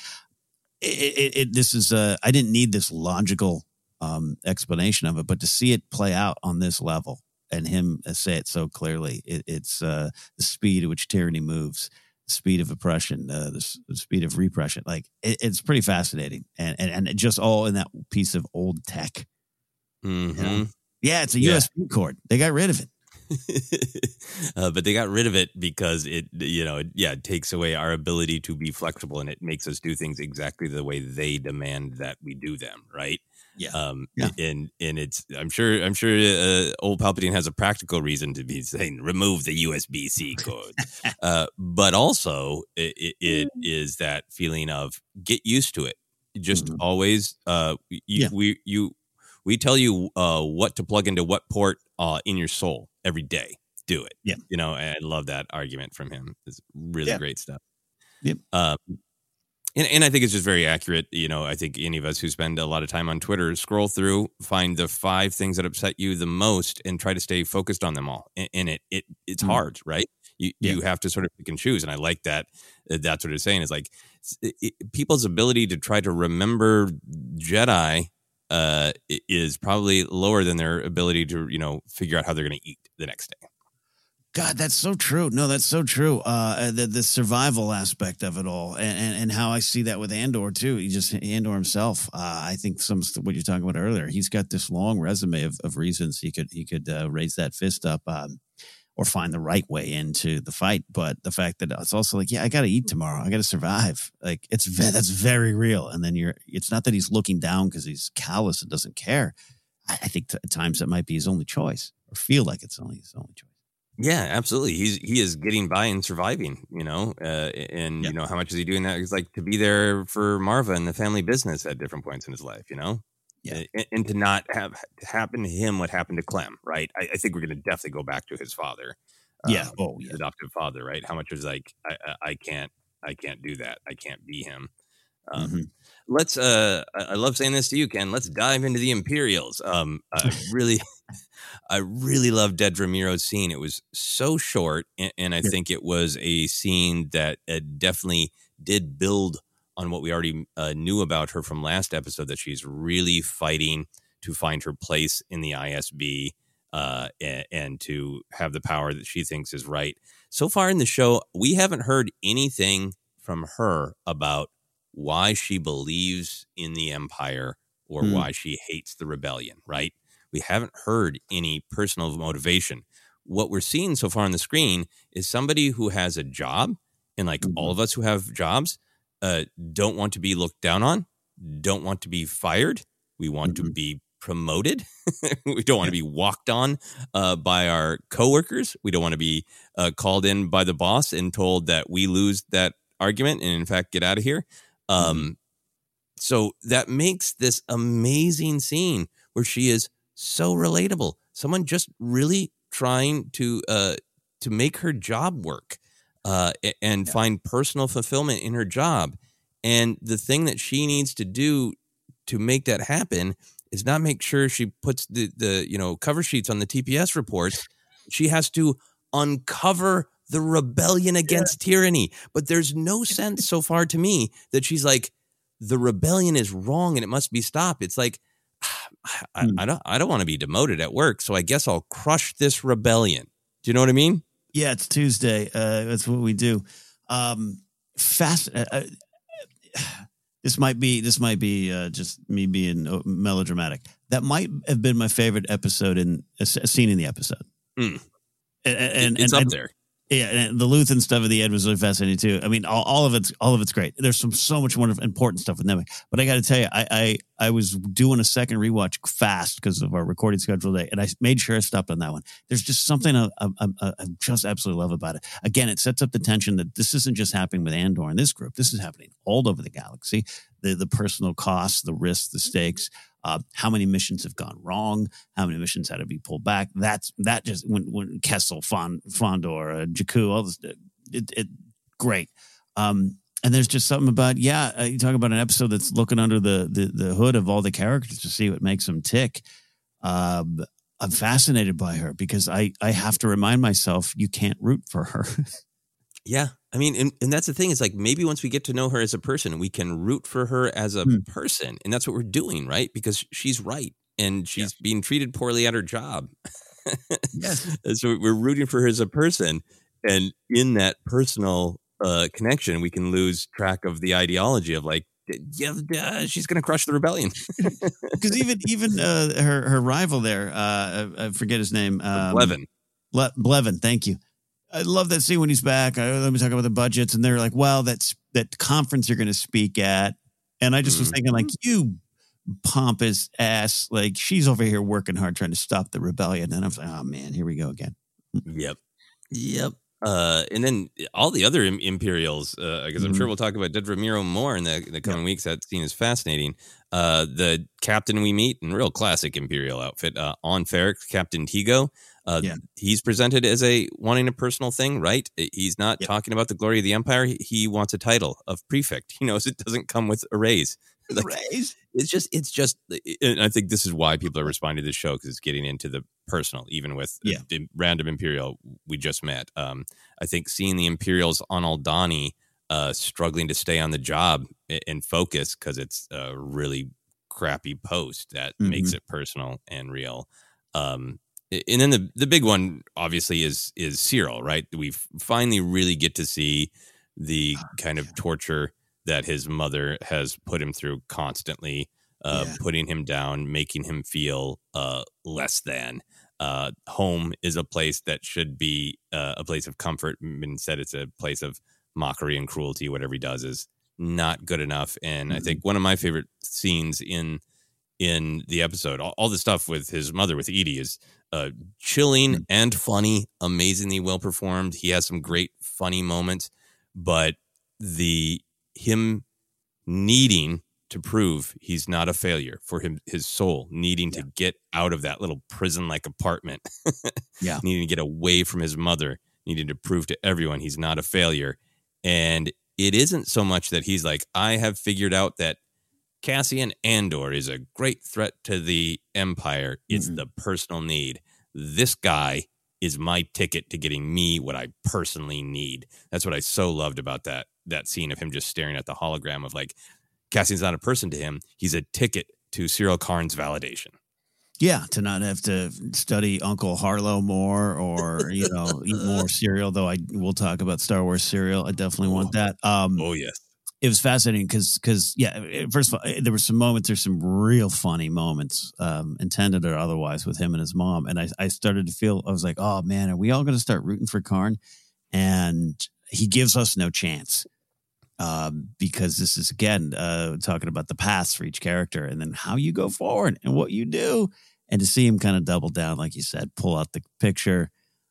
It, it, it this is uh, I didn't need this logical um, explanation of it, but to see it play out on this level and him say it so clearly, it, it's uh, the speed at which tyranny moves. Speed of oppression, uh, the, the speed of repression. Like it, it's pretty fascinating, and, and and just all in that piece of old tech. Mm-hmm. You know? Yeah, it's a Yeah. U S B cord. They got rid of it. uh, but they got rid of it because it, you know, it, yeah, it takes away our ability to be flexible, and it makes us do things exactly the way they demand that we do them, right? Yeah. Um, Yeah. and and it's I'm sure I'm sure uh, old Palpatine has a practical reason to be saying remove the U S B C code, uh, but also it, it, it is that feeling of get used to it. Just Mhm. always, uh, you, Yeah. we you we tell you uh, what to plug into what port uh, in your soul every day. Do it. Yeah. You know, and I love that argument from him. It's really Yeah. great stuff. Yep. Um, and, and I think it's just very accurate. You know, I think any of us who spend a lot of time on Twitter scroll through, find the five things that upset you the most, and try to stay focused on them all. And, and it it it's Mhm. hard, right? You Yeah. you have to sort of pick and choose. And I like that. uh, That's what it's saying. Is like it, it- people's ability to try to remember Jedi uh, i- is probably lower than their ability to, you know, figure out how they're going to eat the next day. God, that's so true. No, that's so true. Uh, the the survival aspect of it all, and, and and how I see that with Andor too. He just Andor himself. Uh, I think some what you're talking about earlier. He's got this long resume of, of reasons he could he could uh, raise that fist up, um, or find the right way into the fight. But the fact that it's also like, yeah, I got to eat tomorrow. I got to survive. Like it's ve- that's very real. And then you're. It's not that he's looking down because he's callous and doesn't care. I, I think t- at times that might be his only choice, or feel like it's only his only choice. Yeah, absolutely. He's he is getting by and surviving, you know, uh, and Yeah. you know how much is he doing that? He's like to be there for Marva and the family business at different points in his life, you know, Yeah. and, and to not have to happen to him what happened to Clem, right? I, I think we're going to definitely go back to his father, Yeah. um, Oh, his yeah. adoptive father, right? How much was like I, I, I can't I can't do that. I can't be him. Um, Mhm. Let's. Uh, I I love saying this to you, Ken. Let's dive into the Imperials. Um, I really, I really love Dedra Meero's scene. It was so short, and, and I Yeah. think it was a scene that uh, definitely did build on what we already uh, knew about her from last episode. That she's really fighting to find her place in the I S B, uh, and, and to have the power that she thinks is right. So far in the show, we haven't heard anything from her about why she believes in the Empire or Hmm. why she hates the rebellion, right? We haven't heard any personal motivation. What we're seeing so far on the screen is somebody who has a job, and like all of us who have jobs, uh, don't want to be looked down on, don't want to be fired. We want to Mhm. be promoted. We don't want to be walked on uh, by our coworkers. We don't want to be uh, called in by the boss and told that we lose that argument and in fact get out of here. Um, so that makes this amazing scene where she is so relatable. Someone just really trying to uh, to make her job work uh, a- and Yeah. find personal fulfillment in her job. And the thing that she needs to do to make that happen is not make sure she puts the the you know cover sheets on the T P S reports. She has to uncover the rebellion against tyranny. But there's no sense so far to me that she's like, the rebellion is wrong and it must be stopped. It's like, I, Hmm. I don't I don't want to be demoted at work, so I guess I'll crush this rebellion. Do you know what I mean? Yeah, it's Tuesday. Uh, that's what we do. Um, fast. Uh, uh, this might be. This might be uh, just me being uh, melodramatic. That might have been my favorite episode in a, s- a scene in the episode. Mm. And, and it's and, up and- there. Yeah, and the Luthen stuff at the end was really fascinating too. I mean, all, all of it's all of it's great. There's some so much wonderful, important stuff with Nemec. But I got to tell you, I, I I was doing a second rewatch fast because of our recording schedule today, and I made sure I stopped on that one. There's just something I, I, I, I just absolutely love about it. Again, it sets up the tension that this isn't just happening with Andor and this group. This is happening all over the galaxy. The the personal costs, the risks, the stakes. Uh, how many missions have gone wrong? How many missions had to be pulled back? That's that just when when Kessel, Fond, Fondor, uh, Jakku, all this, it, it great. Um, and there's just something about yeah, uh, you talk about an episode that's looking under the the, the hood of all the characters to see what makes them tick. Um, I'm fascinated by her because I I have to remind myself you can't root for her. Yeah. I mean, and, and that's the thing is like maybe once we get to know her as a person, we can root for her as a Hmm. person. And that's what we're doing, right? Because she's right and she's being treated poorly at her job. Yes. So we're rooting for her as a person. And in that personal uh, connection, we can lose track of the ideology of like, yeah, uh, she's going to crush the rebellion. Because even even uh, her her rival there, uh, I forget his name, um, Blevin. Le- Blevin, thank you. I love that scene when he's back. I, let me talk about the budgets, and they're like, "Well, that's that conference you're going to speak at," and I just mm-hmm. was thinking, like, you pompous ass, like she's over here working hard trying to stop the rebellion, and I was like, "Oh man, here we go again." Yep, yep. Uh, and then all the other im- Imperials, because uh, I'm mm-hmm. sure we'll talk about Dedra Meero more in the, the coming yep. weeks. That scene is fascinating. Uh, the captain we meet in real classic Imperial outfit, uh, on Ferrix, Captain Tigo. Uh, yeah. He's presented as a wanting a personal thing, right? He's not yep. talking about the glory of the Empire. He, he wants a title of prefect. He knows it doesn't come with a raise. Like, raise. It's just, it's just, and I think this is why people are responding to this show, because it's getting into the personal, even with yeah. the random Imperial we just met. Um, I think seeing the Imperials on Aldhani uh, struggling to stay on the job and focus because it's a really crappy post that mm-hmm. makes it personal and real. Um, and then the the big one, obviously, is is Syril, right? We finally really get to see the kind of torture that his mother has put him through constantly, uh, yeah. putting him down, making him feel uh, less than. Uh, home is a place that should be uh, a place of comfort. Instead, it's a place of mockery and cruelty. Whatever he does is not good enough. And mm-hmm. I think one of my favorite scenes in in the episode, all, all the stuff with his mother, with Edie, is uh, chilling mm-hmm. and funny, amazingly well performed. He has some great funny moments, but the him needing to prove he's not a failure, for him, his soul needing yeah. to get out of that little prison-like apartment, yeah, needing to get away from his mother, needing to prove to everyone he's not a failure. And it isn't so much that he's like, I have figured out that Cassian Andor is a great threat to the Empire. It's mm-hmm. the personal need. This guy is my ticket to getting me what I personally need. That's what I so loved about that that scene of him just staring at the hologram of, like, Cassian's not a person to him. He's a ticket to Syril Karn's validation. Yeah, to not have to study Uncle Harlow more, or, you know, eat more cereal, though I will talk about Star Wars cereal. I definitely want that. Um, oh, yes. It was fascinating because, because yeah, first of all, there were some moments, there's some real funny moments, um, intended or otherwise, with him and his mom. And I, I started to feel, I was like, oh, man, are we all going to start rooting for Karn? And he gives us no chance. Um, because this is, again, uh, talking about the paths for each character and then how you go forward and what you do. And to see him kind of double down, like you said, pull out the picture.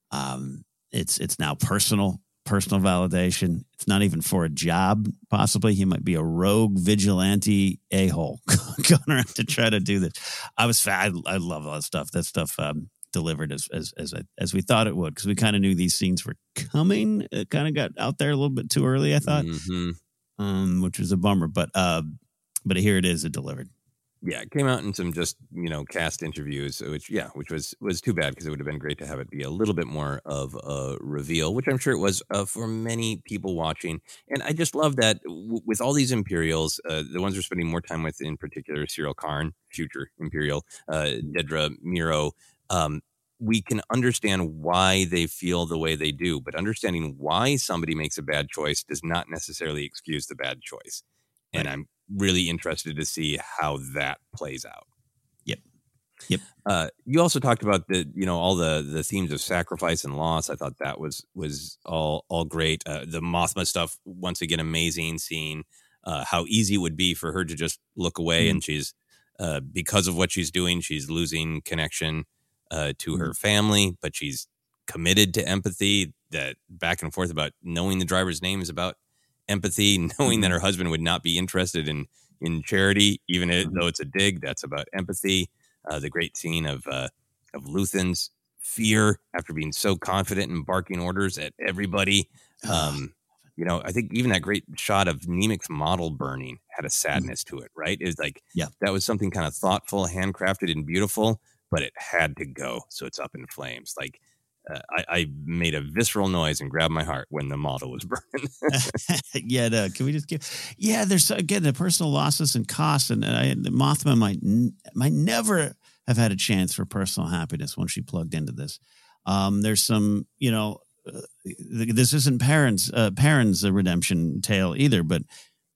Um, it's it's now personal, personal validation. It's not even for a job, possibly. He might be a rogue vigilante a-hole going around to try to do this. I was, I, I love all that stuff. That stuff um, delivered as as as, as we thought it would, because we kind of knew these scenes were coming. It kind of got out there a little bit too early, I thought, mm-hmm. um, which was a bummer. But uh, but here it is, it delivered. Yeah, it came out in some just, you know, cast interviews, which, yeah, which was was too bad, because it would have been great to have it be a little bit more of a reveal, which I'm sure it was uh, for many people watching. And I just love that w- with all these Imperials, uh, the ones we're spending more time with, in particular, Syril Karn, future Imperial, uh, Dedra Meero, um, we can understand why they feel the way they do, but understanding why somebody makes a bad choice does not necessarily excuse the bad choice. And I'm really interested to see how that plays out. Yep. Yep. Uh, you also talked about the, you know, all the, the themes of sacrifice and loss. I thought that was, was all, all great. Uh, the Mothma stuff, once again, amazing, seeing uh, how easy it would be for her to just look away. Mm-hmm. And she's, uh, because of what she's doing, she's losing connection uh, to mm-hmm. her family, but she's committed to empathy. That back and forth about knowing the driver's name is about empathy, knowing mm-hmm. that her husband would not be interested in in charity, even mm-hmm. though it's a dig. That's about empathy. Uh, the great scene of uh, of Luthen's fear after being so confident and barking orders at everybody. Um, you know, I think even that great shot of Nemik's model burning had a sadness mm-hmm. to it, right? It was like, yeah, that was something kind of thoughtful, handcrafted, and beautiful, but it had to go, so it's up in flames. Like, Uh, I, I made a visceral noise and grabbed my heart when the model was burned. yeah, no, can we just give? Yeah, there's, again, the personal losses and costs, and I, the Mothma might might never have had a chance for personal happiness once she plugged into this. Um, there's some, you know, uh, this isn't parents uh, parents' redemption tale either, but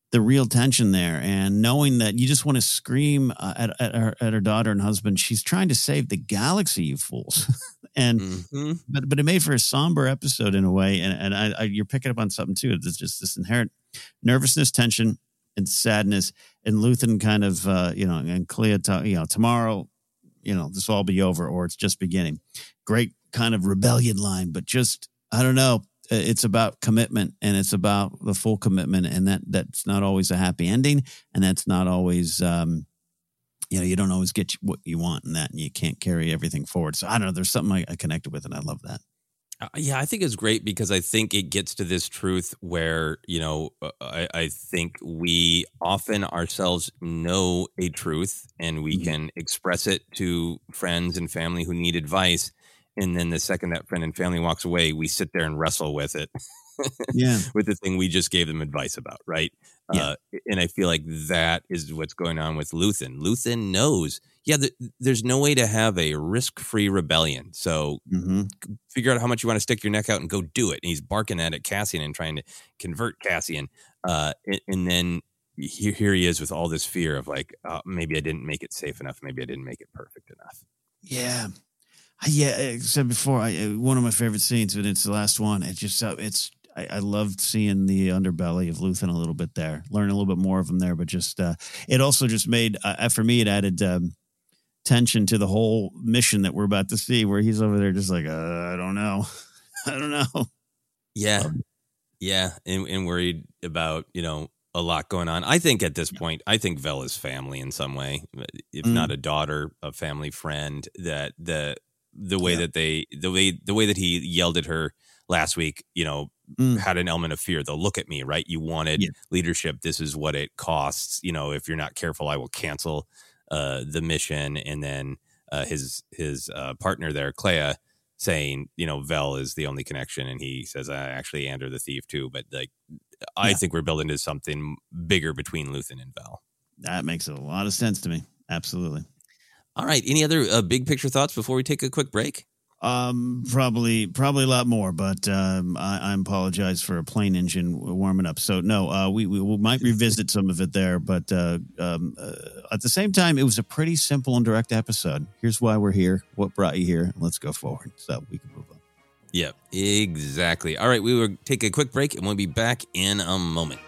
the real tension there, and knowing that you just want to scream uh, at at her, at her daughter and husband. She's trying to save the galaxy, you fools. and mm-hmm. but but it made for a somber episode in a way, and and I, I, you're picking up on something too. It's just this inherent nervousness, tension, and sadness. And Luthen kind of uh, you know, and Clea, talk, you know, tomorrow, you know, this will all be over, or it's just beginning. Great kind of rebellion line, but just I don't know. It's about commitment, and it's about the full commitment, and that that's not always a happy ending, and that's not always, um, you know, you don't always get what you want in that, and you can't carry everything forward. So I don't know. There's something I, I connected with, and I love that. Uh, yeah, I think it's great because I think it gets to this truth where, you know, I, I think we often ourselves know a truth, and we mm-hmm. can express it to friends and family who need advice. And then the second that friend and family walks away, we sit there and wrestle with it, yeah, with the thing we just gave them advice about, right? Yeah. Uh, and I feel like that is what's going on with Luthen. Luthen knows, yeah, th- there's no way to have a risk-free rebellion. So mm-hmm. figure out how much you want to stick your neck out and go do it. And he's barking at it, Cassian, and trying to convert Cassian. Uh, and, and then here, here he is with all this fear of like, oh, maybe I didn't make it safe enough. Maybe I didn't make it perfect enough. Yeah. Yeah, I said before, I, one of my favorite scenes, and it's the last one. It just, uh, it's, I, I loved seeing the underbelly of Luthen a little bit there, learn a little bit more of him there. But just, uh, it also just made, uh, for me, it added um, tension to the whole mission that we're about to see, where he's over there just like, uh, I don't know, I don't know. Yeah, um, yeah, and, and worried about, you know, a lot going on. I think at this yeah. point, I think Vel is family in some way, if mm. not a daughter, a family friend. That the the way yeah. that they the way the way that he yelled at her last week, you know, mm. had an element of fear. They'll look at me, right? You wanted yeah. leadership. This is what it costs. You know, if you're not careful, I will cancel uh, the mission. And then uh, his his uh, partner there, Clea, saying, you know, Vel is the only connection, and he says, I actually Andor the Thief too. But like, I yeah. think we're building to something bigger between Luthen and Vel. That makes a lot of sense to me. Absolutely. All right. Any other uh, big picture thoughts before we take a quick break? Um, probably, probably a lot more, but um, I, I apologize for a plane engine warming up. So no, uh, we, we we might revisit some of it there, but uh, um, uh, at the same time, it was a pretty simple and direct episode. Here's why we're here. What brought you here? Let's go forward. So we can move on. Yep, exactly. All right, we will take a quick break, and we'll be back in a moment.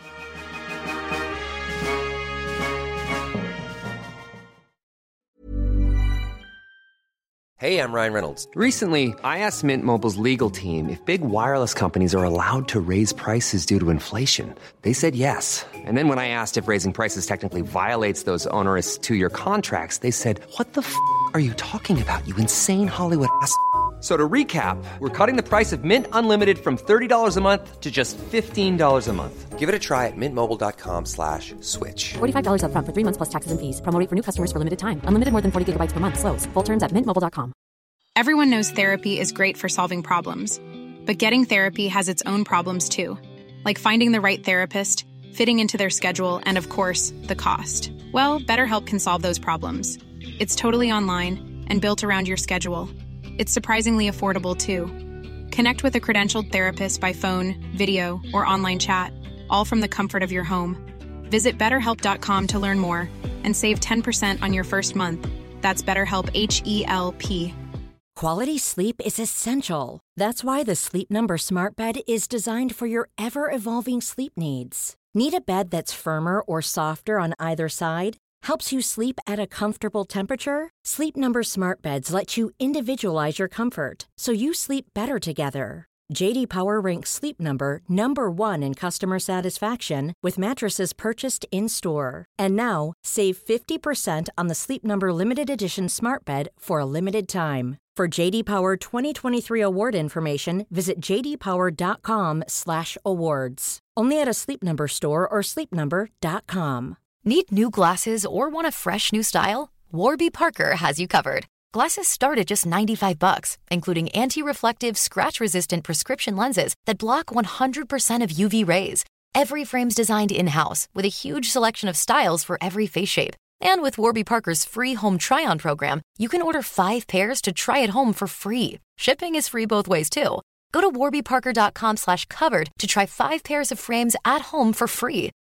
Hey, I'm Ryan Reynolds. Recently, I asked Mint Mobile's legal team if big wireless companies are allowed to raise prices due to inflation. They said yes. And then when I asked if raising prices technically violates those onerous two-year contracts, they said, what the f*** are you talking about, you insane Hollywood ass f- So to recap, we're cutting the price of Mint Unlimited from thirty dollars a month to just fifteen dollars a month. Give it a try at mintmobile.com slash switch. forty-five dollars up front for three months plus taxes and fees. Promo rate for new customers for limited time. Unlimited more than forty gigabytes per month. Slows full terms at mint mobile dot com. Everyone knows therapy is great for solving problems. But getting therapy has its own problems too. Like finding the right therapist, fitting into their schedule, and of course, the cost. Well, BetterHelp can solve those problems. It's totally online and built around your schedule. It's surprisingly affordable, too. Connect with a credentialed therapist by phone, video, or online chat, all from the comfort of your home. Visit better help dot com to learn more and save ten percent on your first month. That's BetterHelp, H E L P. Quality sleep is essential. That's why the Sleep Number Smart Bed is designed for your ever-evolving sleep needs. Need a bed that's firmer or softer on either side? Helps you sleep at a comfortable temperature? Sleep Number Smart Beds let you individualize your comfort, so you sleep better together. J D Power ranks Sleep Number number one in customer satisfaction with mattresses purchased in-store. And now, save fifty percent on the Sleep Number Limited Edition Smart Bed for a limited time. For J D Power twenty twenty-three award information, visit j d power dot com slash awards. Only at a Sleep Number store or sleep number dot com. Need new glasses or want a fresh new style? Warby Parker has you covered. Glasses start at just ninety-five bucks, including anti-reflective, scratch-resistant prescription lenses that block one hundred percent of U V rays. Every frame's designed in-house with a huge selection of styles for every face shape. And with Warby Parker's free home try-on program, you can order five pairs to try at home for free. Shipping is free both ways, too. Go to warby parker dot com slash covered to try five pairs of frames at home for free.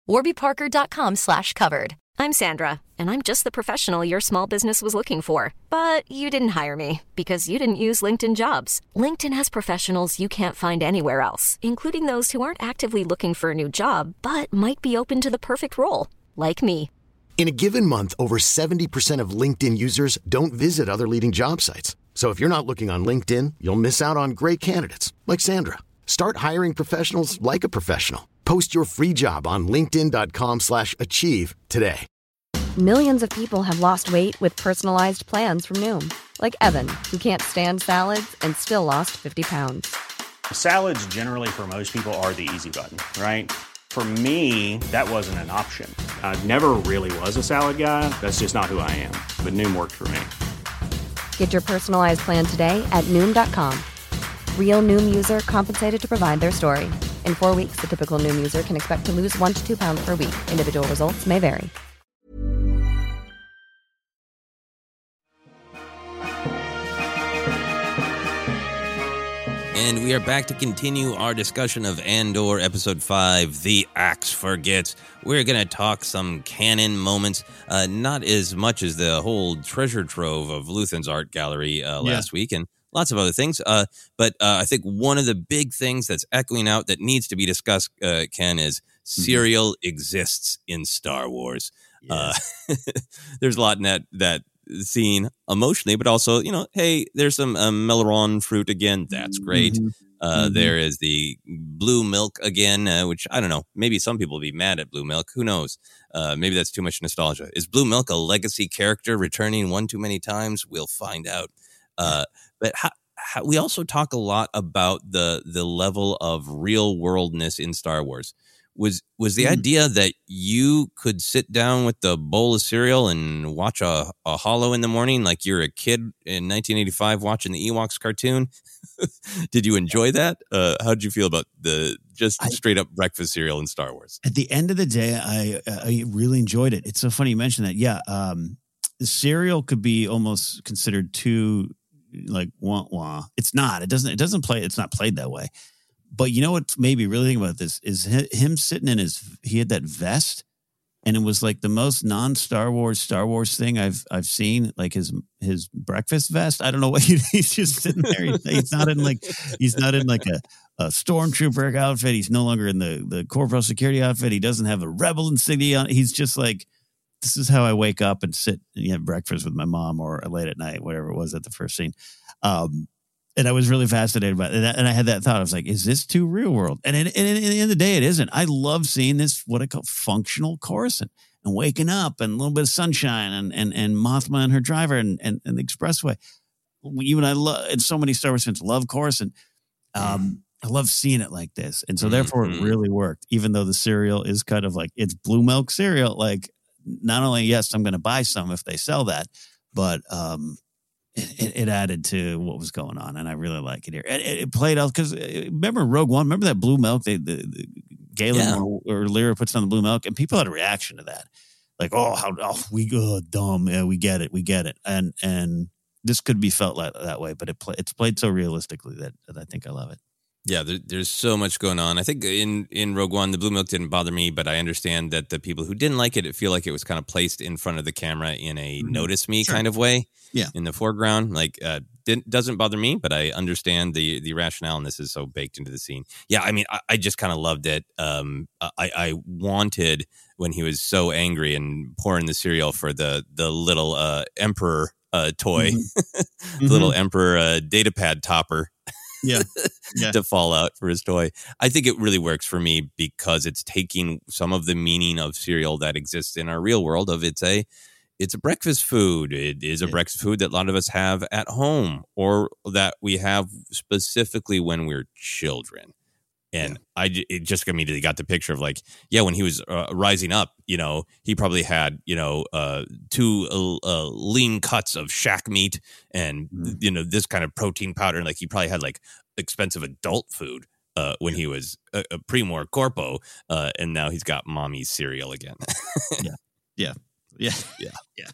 warbyparker.com slash covered. I'm Sandra, and I'm just the professional your small business was looking for. But you didn't hire me because you didn't use LinkedIn Jobs. LinkedIn has professionals you can't find anywhere else, including those who aren't actively looking for a new job, but might be open to the perfect role, like me. In a given month, over seventy percent of LinkedIn users don't visit other leading job sites. So if you're not looking on LinkedIn, you'll miss out on great candidates like Sandra. Start hiring professionals like a professional. Post your free job on linkedin.com slash achieve today. Millions of people have lost weight with personalized plans from Noom. Like Evan, who can't stand salads and still lost fifty pounds. Salads generally for most people are the easy button, right? For me, that wasn't an option. I never really was a salad guy. That's just not who I am. But Noom worked for me. Get your personalized plan today at Noom dot com. Real Noom user compensated to provide their story. In four weeks, the typical Noom user can expect to lose one to two pounds per week. Individual results may vary. And we are back to continue our discussion of Andor Episode five, The Axe Forgets. We're going to talk some canon moments, uh, not as much as the whole treasure trove of Luthen's art gallery uh, last yeah. week, and lots of other things. Uh, but uh, I think one of the big things that's echoing out that needs to be discussed, uh, Ken, is cereal mm-hmm. exists in Star Wars. Yes. Uh, there's a lot in that that scene emotionally, but also, you know, hey, there's some um, Melaron fruit again. That's great. Mm-hmm. Uh, mm-hmm. There is the blue milk again, uh, which I don't know. Maybe some people will be mad at blue milk. Who knows? Uh, maybe that's too much nostalgia. Is blue milk a legacy character returning one too many times? We'll find out. Uh, but how, how, we also talk a lot about the the level of real worldness in Star Wars. Was was the mm. idea that you could sit down with the bowl of cereal and watch a, a Hollow in the morning like you're a kid in nineteen eighty-five watching the Ewoks cartoon? Did you enjoy that? Uh, how did you feel about the just straight up breakfast cereal in Star Wars? At the end of the day, I I really enjoyed it. It's so funny you mentioned that. Yeah, um, the cereal could be almost considered too like wah wah. It's not. It doesn't. It doesn't play. It's not played that way. But you know what made me really think about this is him sitting in his, he had that vest, and it was like the most non-Star Wars Star Wars thing I've I've seen, like his his breakfast vest. I don't know what he, he's just sitting there. He's, he's not in like he's not in like a, a stormtrooper outfit. He's no longer in the the corporal security outfit. He doesn't have a rebel insignia on. He's just like, this is how I wake up and sit and have breakfast with my mom or late at night, whatever it was at the first scene. Um, And I was really fascinated by it. And I, and I had that thought. I was like, is this too real world? And, and, and at the end of the day, it isn't. I love seeing this, what I call functional Coruscant, and waking up and a little bit of sunshine and and, and Mothma and her driver and, and, and the expressway. Even I love, and so many Star Wars fans love Coruscant. Um, I love seeing it like this. And so therefore it really worked, even though the cereal is kind of like, it's blue milk cereal. Like, not only, yes, I'm going to buy some if they sell that, but, um, It, it added to what was going on, and I really like it here. It, it played out because remember Rogue One? Remember that blue milk? They, the, the Galen yeah. or, or Lyra puts on the blue milk, and people had a reaction to that, like, "Oh, how oh, we go dumb? Yeah, we get it, we get it." And and this could be felt like, that way, but it play, it's played so realistically that, that I think I love it. Yeah, there, there's so much going on. I think in, in Rogue One, the blue milk didn't bother me, but I understand that the people who didn't like it, it feel like it was kind of placed in front of the camera in a mm-hmm. notice me sure. kind of way. Yeah, in the foreground, like uh, didn't, doesn't bother me, but I understand the the rationale, and this is so baked into the scene. Yeah, I mean, I, I just kind of loved it. Um, I, I wanted when he was so angry and pouring the cereal for the the little uh, Emperor uh, toy, mm-hmm. little mm-hmm. Emperor uh, data pad topper. Yeah. yeah. to fall out for his toy. I think it really works for me because it's taking some of the meaning of cereal that exists in our real world of it's a it's a breakfast food. It is a yeah. breakfast food that a lot of us have at home or that we have specifically when we're children. And yeah. I it just immediately got the picture of like, yeah, when he was uh, rising up, you know, he probably had, you know, uh, two uh, uh, lean cuts of shack meat and, mm. you know, this kind of protein powder. And like he probably had like expensive adult food uh, when yeah. he was a, a Primor Corpo. Uh, and now he's got mommy's cereal again. yeah. Yeah. Yeah. Yeah. Yeah.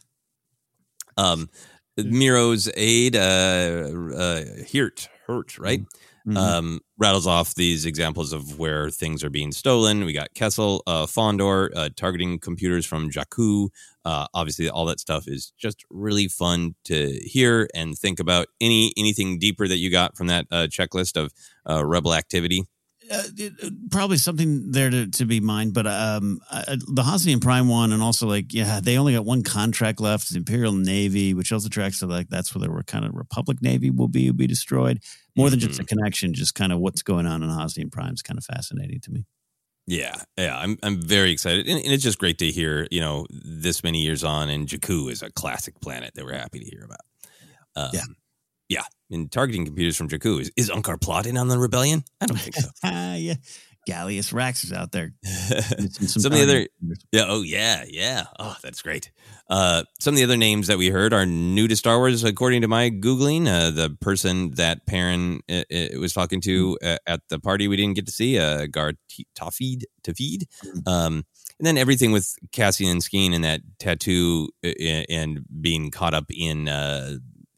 Um, Miro's aide, uh, uh, Hirt, Hurt, right? mm-hmm. um, rattles off these examples of where things are being stolen. We got Kessel, uh, Fondor, uh, targeting computers from Jakku. Uh, obviously, all that stuff is just really fun to hear and think about. Any anything deeper that you got from that uh, checklist of uh, rebel activity? Uh, it, probably something there to, to be mined, but um, uh, the Hosnian Prime one, and also like, yeah, they only got one contract left, the Imperial Navy, which also tracks to like that's where they were kind of Republic Navy will be will be destroyed. More mm-hmm. than just a connection, just kind of what's going on in Hosnian Prime is kind of fascinating to me. Yeah, yeah, I'm I'm very excited, and, and it's just great to hear, you know, this many years on, and Jakku is a classic planet that we're happy to hear about. Um, yeah. Yeah, and targeting computers from Jakku. Is, is Unkar plotting on the rebellion? I don't think so. yeah, Gallius Rax is out there. some some of the other, yeah, oh yeah, yeah. Oh, that's great. Uh, some of the other names that we heard are new to Star Wars, according to my Googling. Uh, the person that Perrin uh, uh, was talking to uh, at the party we didn't get to see, uh, Gar Tafid, Tafid. Um, and then everything with Cassian and Skeen and that tattoo uh, and being caught up in... Uh,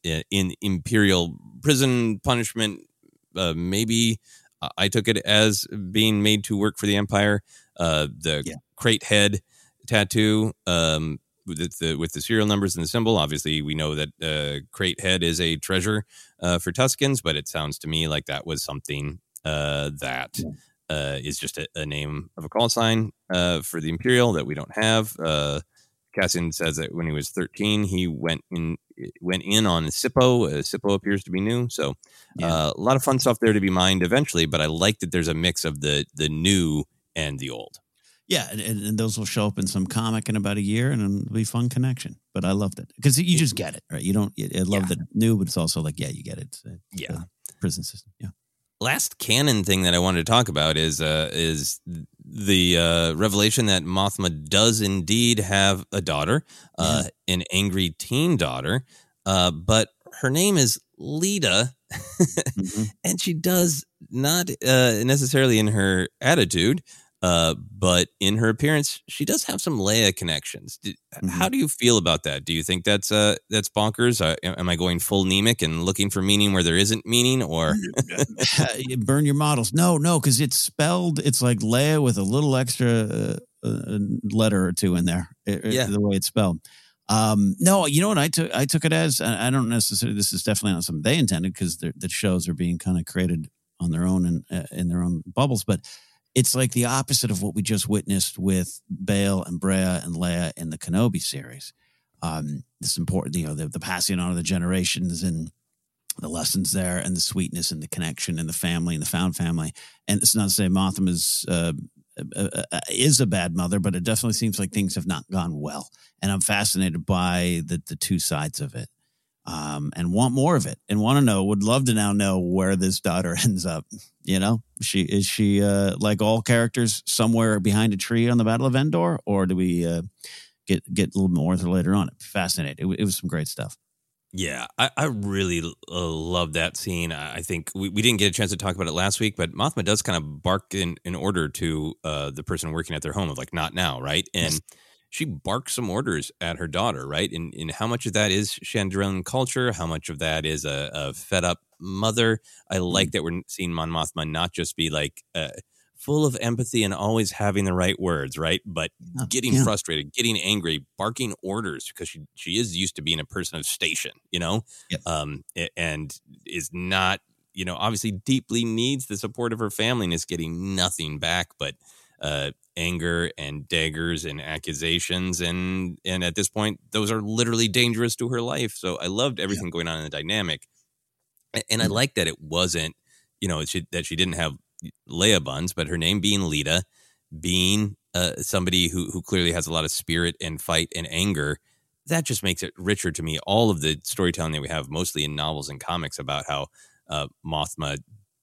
in Imperial prison punishment. Uh, maybe uh, I took it as being made to work for the Empire. Uh, the yeah. crate head tattoo um, with the with the serial numbers and the symbol. Obviously, we know that uh, crate head is a treasure uh, for Tuskens, but it sounds to me like that was something uh, that yeah. uh, is just a, a name of a call sign uh, for the Imperial that we don't have. Uh, Cassian says that when he was thirteen, he went in went in on Sippo. Uh, Sippo appears to be new, so yeah. uh, a lot of fun stuff there to be mined eventually. But I like that there's a mix of the the new and the old. Yeah, and, and those will show up in some comic in about a year, and it'll be a fun connection. But I loved it because you just get it, right? You don't. I love yeah. the new, but it's also like, yeah, you get it. It's, it's yeah, prison system. Yeah. Last canon thing that I wanted to talk about is uh, is the uh, revelation that Mothma does indeed have a daughter, uh, yeah. an angry teen daughter, uh, but her name is Lita, mm-hmm. and she does not uh, necessarily in her attitude, uh, but in her appearance, she does have some Leia connections. Did, mm-hmm. How do you feel about that? Do you think that's uh, that's bonkers? Uh, am I going full Nemec and looking for meaning where there isn't meaning, or burn your models? No, no, because it's spelled. It's like Leia with a little extra uh, uh, letter or two in there. It, yeah. the way it's spelled. Um, no, you know what I took? I took it as I don't necessarily. This is definitely not something they intended because the shows are being kind of created on their own and uh, in their own bubbles, but. It's like the opposite of what we just witnessed with Bail and Brea and Leia in the Kenobi series. Um, this important, you know, the, the passing on of the generations and the lessons there and the sweetness and the connection and the family and the found family. And it's not to say Mothma is, uh, uh, uh, is a bad mother, but it definitely seems like things have not gone well. And I'm fascinated by the, the two sides of it. Um, and want more of it and want to know, would love to now know where this daughter ends up. You know, she is she uh, like all characters somewhere behind a tree on the Battle of Endor, or do we uh, get get a little more with her later on? Fascinating. It, it was some great stuff. Yeah, I, I really uh, love that scene. I think we, we didn't get a chance to talk about it last week, but Mothma does kind of bark in, in order to uh, the person working at their home of like, not now, right? And yes. She barks some orders at her daughter, right? And, and how much of that is Chandrilan culture? How much of that is a, a fed up mother? I like mm. that we're seeing Mon Mothma not just be like uh, full of empathy and always having the right words, right? But oh, getting yeah. frustrated, getting angry, barking orders because she, she is used to being a person of station, you know, yep. um, and is not, you know, obviously deeply needs the support of her family and is getting nothing back, but uh, anger and daggers and accusations. And, and at this point, those are literally dangerous to her life. So I loved everything yeah. going on in the dynamic. And, and I like that it wasn't, you know, she, that she didn't have Leia buns, but her name being Lita, being uh, somebody who, who clearly has a lot of spirit and fight and anger, that just makes it richer to me. All of the storytelling that we have mostly in novels and comics about how uh, Mothma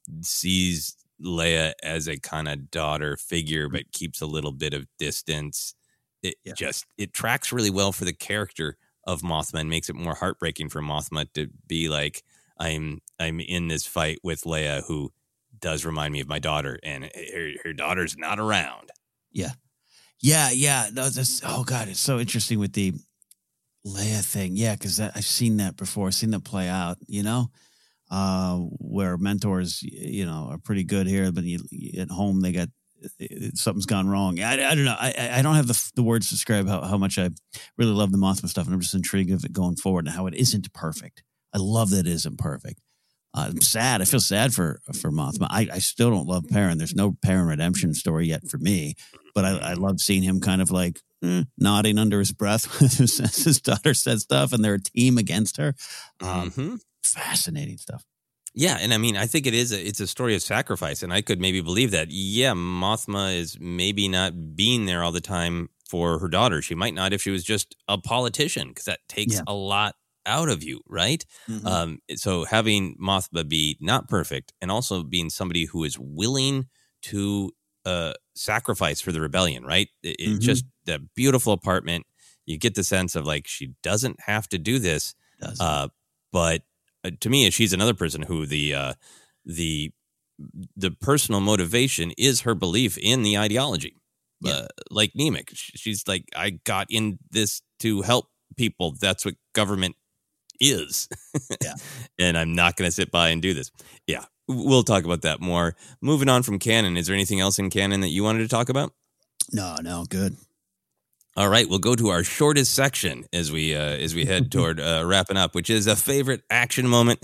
sees Leia as a kind of daughter figure, but keeps a little bit of distance. It yeah. just, it tracks really well for the character of Mothma and makes it more heartbreaking for Mothma to be like, I'm, I'm in this fight with Leia, who does remind me of my daughter, and her, her daughter's not around. Yeah. Yeah. Yeah. No, that's, oh God, it's so interesting with the Leia thing. Yeah. Cause that, I've seen that before. I've seen that play out, you know? uh, where mentors, you know, are pretty good here, but you, at home they got something's gone wrong. I, I don't know. I, I don't have the, the words to describe how, how much I really love the Mothma stuff, and I'm just intrigued of it going forward and how it isn't perfect. I love that it isn't perfect. Uh, I'm sad. I feel sad for for Mothma. I, I still don't love Perrin. There's no Perrin redemption story yet for me, but I, I love seeing him kind of like eh, nodding under his breath when his, his daughter said stuff, and they're a team against her. Um, mm-hmm. Fascinating stuff. Yeah, and I mean, I think it is. A, it's a story of sacrifice, and I could maybe believe that. Yeah, Mothma is maybe not being there all the time for her daughter. She might not if she was just a politician, because that takes Yeah. a lot out of you, right? Mhm. Um, so having Mothma be not perfect, and also being somebody who is willing to uh, sacrifice for the rebellion, right? It, it Mhm. just the beautiful apartment. You get the sense of like she doesn't have to do this, Doesn't. uh, but. Uh, to me, she's another person who the uh, the the personal motivation is her belief in the ideology. Yeah. Uh, like Nemik, she's like, I got in this to help people. That's what government is. Yeah. And I'm not going to sit by and do this. Yeah, we'll talk about that more. Moving on from canon, is there anything else in canon that you wanted to talk about? No, no, good. All right, we'll go to our shortest section as we uh, as we head toward uh, wrapping up, which is a favorite action moment.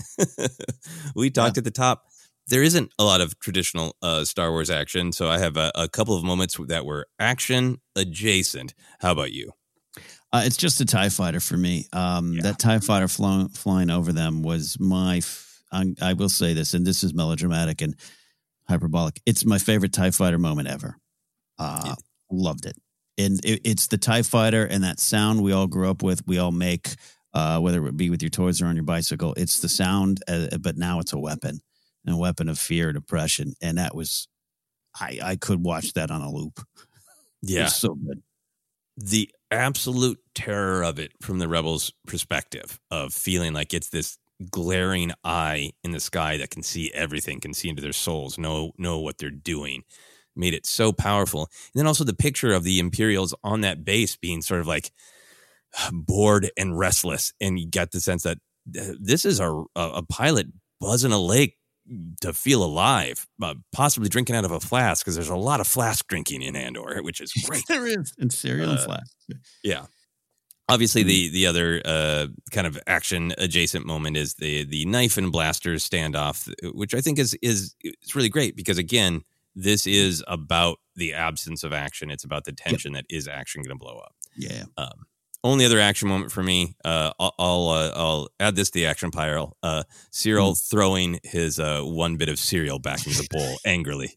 We talked Yeah. at the top. There isn't a lot of traditional uh, Star Wars action, so I have a, a couple of moments that were action adjacent. How about you? Uh, it's just a TIE fighter for me. Um, Yeah. That TIE fighter flying flying over them was my. F- I, I will say this, and this is melodramatic and hyperbolic. It's my favorite TIE fighter moment ever. Uh, Yeah. Loved it. And it, it's the TIE fighter and that sound we all grew up with. We all make, uh, whether it be with your toys or on your bicycle. It's the sound, uh, but now it's a weapon, and a weapon of fear and oppression. And that was, I, I could watch that on a loop. Yeah, It's so good. the absolute terror of it from the Rebels' perspective of feeling like it's this glaring eye in the sky that can see everything, can see into their souls, know know what they're doing, made it so powerful. And then also the picture of the Imperials on that base being sort of like bored and restless, and you get the sense that uh, this is a a pilot buzzing a lake to feel alive, uh, possibly drinking out of a flask, because there's a lot of flask drinking in Andor, which is great. There is. And cereal and Uh, flash. Yeah. Obviously, the the other uh, kind of action adjacent moment is the the knife and blasters standoff, which I think is is it's really great because again, this is about the absence of action. It's about the tension that is action going to blow up. Yeah. Um, only other action moment for me, uh, I'll I'll, uh, I'll add this to the action pile. Uh, Cyril Mm. throwing his uh, one bit of cereal back into the bowl angrily.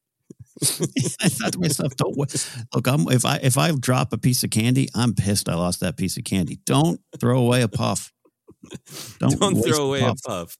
I thought to myself, "Don't wa- look. I'm if I if I drop a piece of candy, I'm pissed. I lost that piece of candy. Don't throw away a puff. Don't, Don't waste throw away puff. a puff.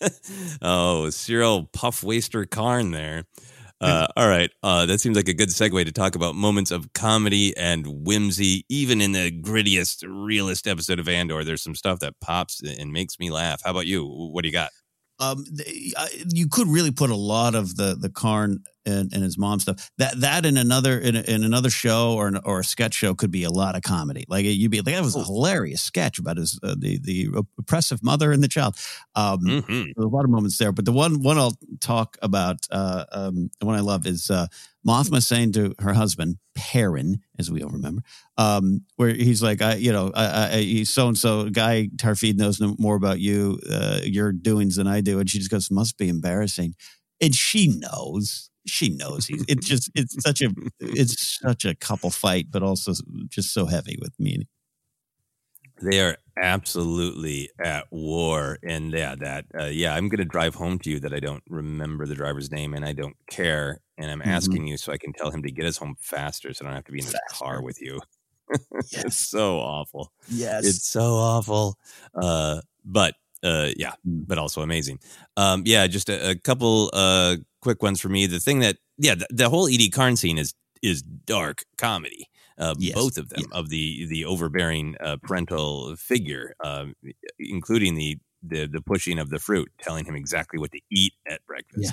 Oh, Cyril Puff Waster Karn there. Uh, all right. Uh, that seems like a good segue to talk about moments of comedy and whimsy. Even in the grittiest, realest episode of Andor, there's some stuff that pops and makes me laugh. How about you? What do you got? Um, the- I- you could really put a lot of the the Karn and, and his mom stuff. That that in another in, a, in another show or an, or a sketch show could be a lot of comedy. Like you'd be like that was a hilarious sketch about his uh, the the oppressive mother and the child. Um, Mm-hmm. There's a lot of moments there, but the one one I'll talk about, uh, um, the one I love is uh, Mothma saying to her husband Perrin, as we all remember, um, where he's like, I, you know, I, I, he's so and so guy. Tarfeed knows no more about you, uh, your doings than I do, and she just goes, "Must be embarrassing," and she knows. She knows. He's, it's just, it's such a, it's such a couple fight, but also just so heavy with meaning. They are absolutely at war. And yeah, that, uh, yeah, I'm going to drive home to you that I don't remember the driver's name and I don't care. And I'm Mhm. asking you so I can tell him to get us home faster so I don't have to be in the car with you. Yes. It's so awful. Yes. It's so awful. Uh, but uh, yeah, Mm. but also amazing. Um, yeah, just a, a couple uh, quick ones for me. The thing that, yeah, the, the whole Edie Karn scene is is dark comedy. Uh, Yes. Both of them, Yeah. of the the overbearing uh, parental figure, um, including the, the the pushing of the fruit, telling him exactly what to eat at breakfast.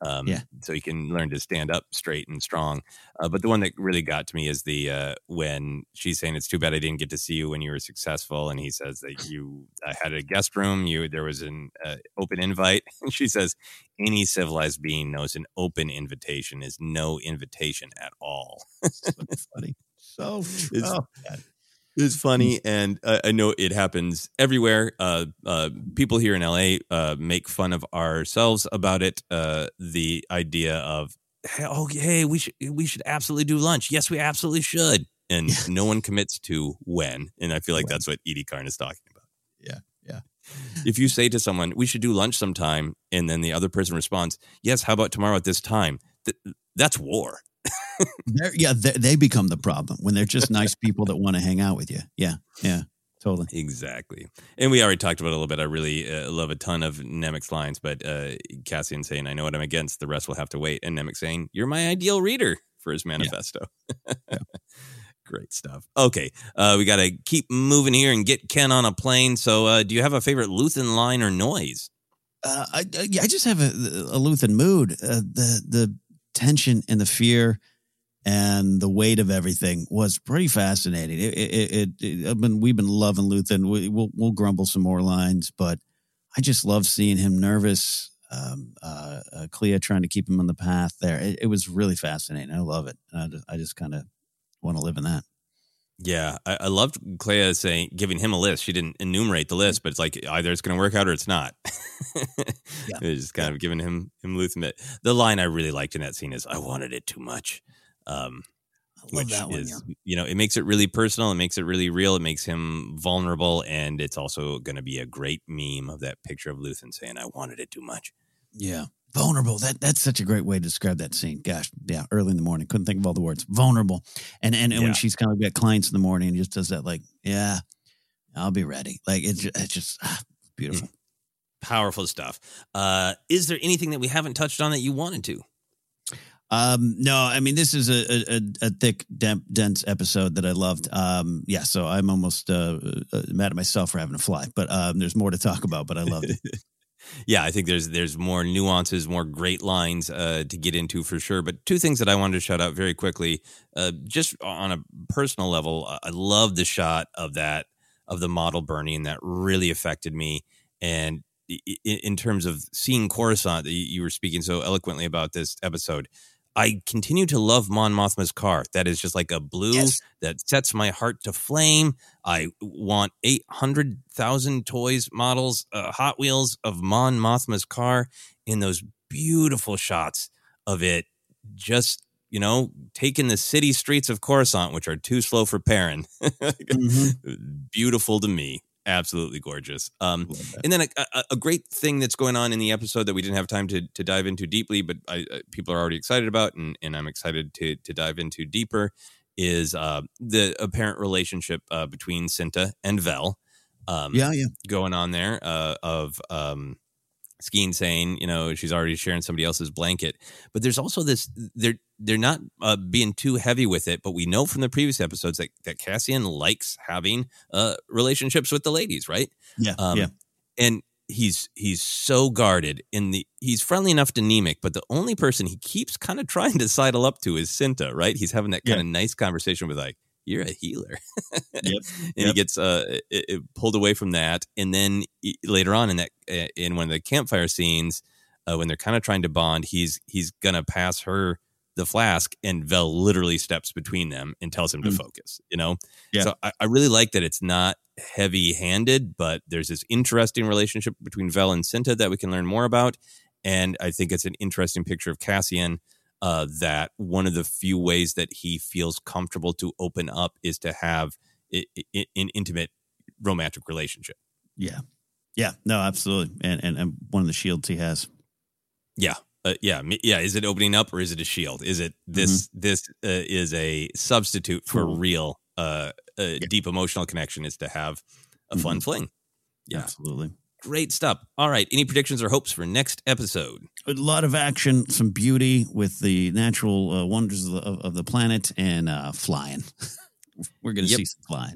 Um, Yeah. So he can learn to stand up straight and strong. Uh, but the one that really got to me is the uh, when she's saying, it's too bad I didn't get to see you when you were successful. And he says that you uh, had a guest room. You There was an uh, open invite. And she says, any civilized being knows an open invitation is no invitation at all. So funny. So It's, oh, God. It's funny, and uh, I know it happens everywhere. Uh, uh, people here in L A uh, make fun of ourselves about it. Uh, the idea of, hey, oh, hey, we should we should absolutely do lunch. Yes, we absolutely should. And Yeah. no one commits to when. And I feel like When. that's what Edie Karn is talking about. Yeah, yeah. If you say to someone, we should do lunch sometime, and then the other person responds, yes, how about tomorrow at this time? Th- that's war. They're, yeah, they, they become the problem when they're just nice people that want to hang out with you. Yeah, yeah, totally. Exactly. And we already talked about it a little bit. I really uh, love a ton of Nemec's lines, but uh, Cassian saying, I know what I'm against. The rest will have to wait. And Nemec saying, you're my ideal reader for his manifesto. Yeah. Yeah. Great stuff. Okay. Uh, we got to keep moving here and get Ken on a plane. So uh, do you have a favorite Luthen line or noise? Uh, I, I I just have a, a Luthen mood. Uh, the the tension and the fear and the weight of everything was pretty fascinating. It, it, it, it I've been we've been loving Luthen. We, we'll we'll grumble some more lines, but I just love seeing him nervous. Um, uh, uh, Clea trying to keep him on the path there. It, it was really fascinating. I love it. And I just, I just kind of want to live in that. Yeah, I, I loved Clea saying, giving him a list. She didn't enumerate the list, but it's like either it's going to work out or it's not. Yeah. It was just kind of giving him him Luthen. The line I really liked in that scene is, "I wanted it too much," um, I love which that one, is yeah. you know, it makes it really personal. It makes it really real. It makes him vulnerable, and it's also going to be a great meme of that picture of Luthen saying, "I wanted it too much." Yeah. Vulnerable. That that's such a great way to describe that scene. Gosh, yeah. Early in the morning, couldn't think of all the words. Vulnerable, and and, and Yeah. when she's kind of got clients in the morning, and just does that like, yeah, I'll be ready. Like it's just, it's just ah, beautiful. Powerful stuff. Uh, is there anything that we haven't touched on that you wanted to? Um, no, I mean this is a a, a thick, damp, dense episode that I loved. Um, yeah, so I'm almost uh, uh, mad at myself for having to fly, but um, there's more to talk about. But I loved it. Yeah, I think there's there's more nuances, more great lines uh, to get into for sure. But two things that I wanted to shout out very quickly, uh, just on a personal level, I love the shot of that of the model burning. That really affected me. And in, in terms of seeing Coruscant, you, you were speaking so eloquently about this episode. I continue to love Mon Mothma's car. That is just like a blue Yes. that sets my heart to flame. I want eight hundred thousand toys, models, uh, Hot Wheels of Mon Mothma's car in those beautiful shots of it. Just, you know, taking the city streets of Coruscant, which are too slow for Perrin. Mm-hmm. Beautiful to me. Absolutely gorgeous. Um, and then a, a, a great thing that's going on in the episode that we didn't have time to to dive into deeply, but I, uh, people are already excited about, and, and I'm excited to to dive into deeper, is uh, the apparent relationship uh, between Cinta and Vel. Um, Yeah, yeah. going on there uh, of um, Skeen saying, you know, she's already sharing somebody else's blanket, but there's also this. They're they're not uh, being too heavy with it, but we know from the previous episodes that that Cassian likes having uh, relationships with the ladies, right? Yeah, Um, yeah. and he's he's so guarded in the. He's friendly enough to Nemec, but the only person he keeps kind of trying to sidle up to is Cinta, right? He's having that kind Yeah. of nice conversation with like, you're a healer. Yep. And he Yep. gets uh, it, it pulled away from that. And then e- later on in that, uh, in one of the campfire scenes, uh, when they're kind of trying to bond, he's he's going to pass her the flask, and Vel literally steps between them and tells him to Mm. focus, you know? Yeah. So I, I really like that it's not heavy handed, but there's this interesting relationship between Vel and Cinta that we can learn more about. And I think it's an interesting picture of Cassian. Uh, that one of the few ways that he feels comfortable to open up is to have i- i- an intimate romantic relationship. Yeah. Yeah. No, absolutely. And, and and one of the shields he has. Yeah. Uh, yeah. me- Yeah. Is it opening up or is it a shield? Is it this, this uh, is a substitute for Cool. real, uh, uh, deep emotional connection is to have a fun Mhm. fling. Yeah. Absolutely. Great stuff. All right. Any predictions or hopes for next episode? A lot of action, some beauty with the natural uh, wonders of the, of, of the planet, and uh, flying. We're going to Yep. see some flying.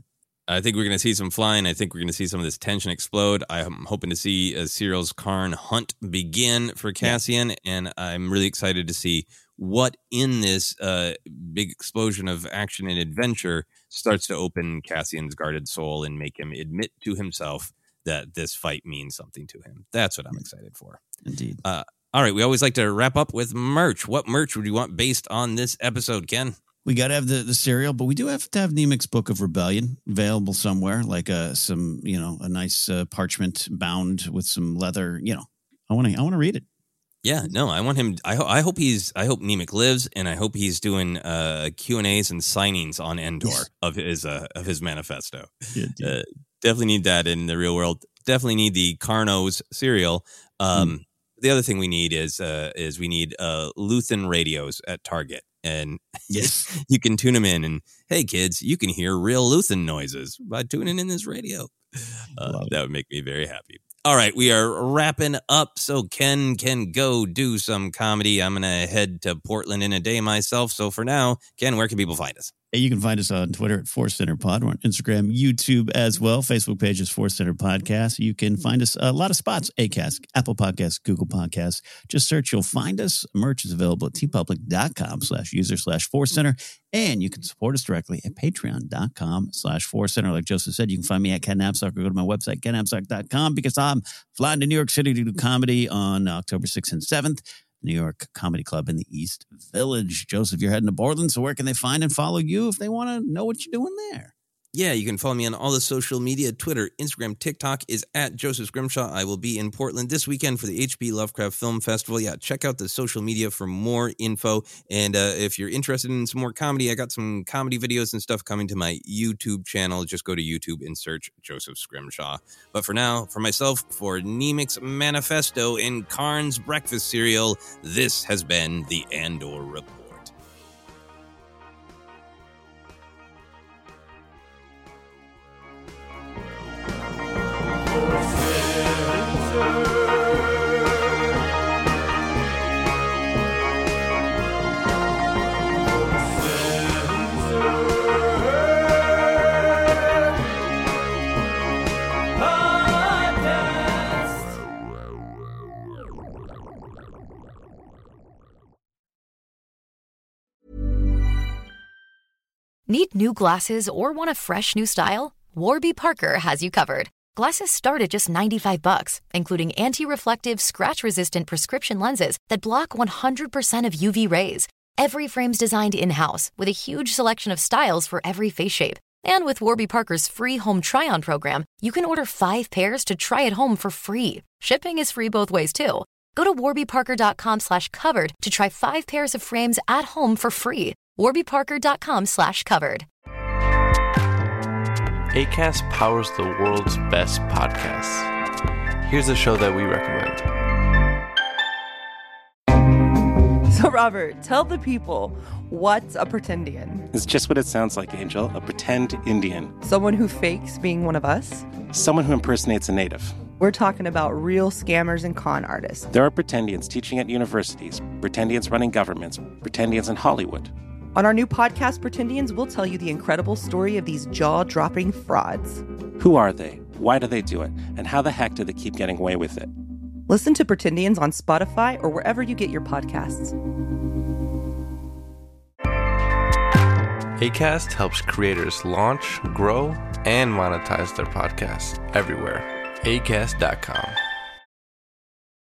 I think we're going to see some flying. I think we're going to see some of this tension explode. I'm hoping to see uh, Syril's Karn hunt begin for Cassian, yeah. and I'm really excited to see what in this uh, big explosion of action and adventure starts to open Cassian's guarded soul and make him admit to himself that this fight means something to him. That's what I'm excited for. Indeed. Uh, all right, we always like to wrap up with merch. What merch would you want based on this episode, Ken? We got to have the, the cereal, but we do have to have Nemec's Book of Rebellion available somewhere, like a, some, you know, a nice uh, parchment bound with some leather. You know, I want to I want to read it. Yeah, no, I want him. I, ho- I hope he's. I hope Nemec lives, and I hope he's doing uh, Q and A's and signings on Endor yes. of his uh, of his manifesto. Yeah, uh, definitely need that in the real world. Definitely need the Carnos cereal. Um, mm. The other thing we need is uh, is we need uh, Luthen radios at Target. And yes, you can tune them in. And hey, kids, you can hear real Luthen noises by tuning in this radio. Uh, that would make me very happy. All right, we are wrapping up so Ken can go do some comedy. I'm going to head to Portland in a day myself. So for now, Ken, where can people find us? You can find us on Twitter at Force Center Pod. We're on Instagram, YouTube as well. Facebook page is Force Center Podcast. You can find us a lot of spots, Acast, Apple Podcasts, Google Podcasts. Just search, you'll find us. Merch is available at tpublic.com slash user slash Force Center. And you can support us directly at patreon.com slash Force Center. Like Joseph said, you can find me at Ken Napzok or go to my website, ken napzok dot com, because I'm flying to New York City to do comedy on October sixth and seventh. New York Comedy Club in the East Village. Joseph, you're heading to Portland, so where can they find and follow you if they want to know what you're doing there? Yeah, you can follow me on all the social media, Twitter, Instagram, TikTok is at Joseph Scrimshaw. I will be in Portland this weekend for the H P Lovecraft Film Festival. Yeah, check out the social media for more info. And uh, if you're interested in some more comedy, I got some comedy videos and stuff coming to my YouTube channel. Just go to YouTube and search Joseph Scrimshaw. But for now, for myself, for Nemec's Manifesto and Karn's Breakfast Cereal, this has been the Andor Report. Need new glasses or want a fresh new style? Warby Parker has you covered. Glasses start at just ninety-five bucks, including anti-reflective, scratch-resistant prescription lenses that block one hundred percent of U V rays. Every frame's designed in-house with a huge selection of styles for every face shape. And with Warby Parker's free home try-on program, you can order five pairs to try at home for free. Shipping is free both ways, too. Go to warbyparker.com slash covered to try five pairs of frames at home for free. warbyparker.com slash covered. Acast powers the world's best podcasts. Here's a show that we recommend. So, Robert, tell the people, what's a pretendian? It's just what it sounds like, Angel. A pretend Indian. Someone who fakes being one of us? Someone who impersonates a native. We're talking about real scammers and con artists. There are pretendians teaching at universities, pretendians running governments, pretendians in Hollywood. On our new podcast, Pretendians, we'll tell you the incredible story of these jaw-dropping frauds. Who are they? Why do they do it? And how the heck do they keep getting away with it? Listen to Pretendians on Spotify or wherever you get your podcasts. Acast helps creators launch, grow, and monetize their podcasts everywhere. acast dot com.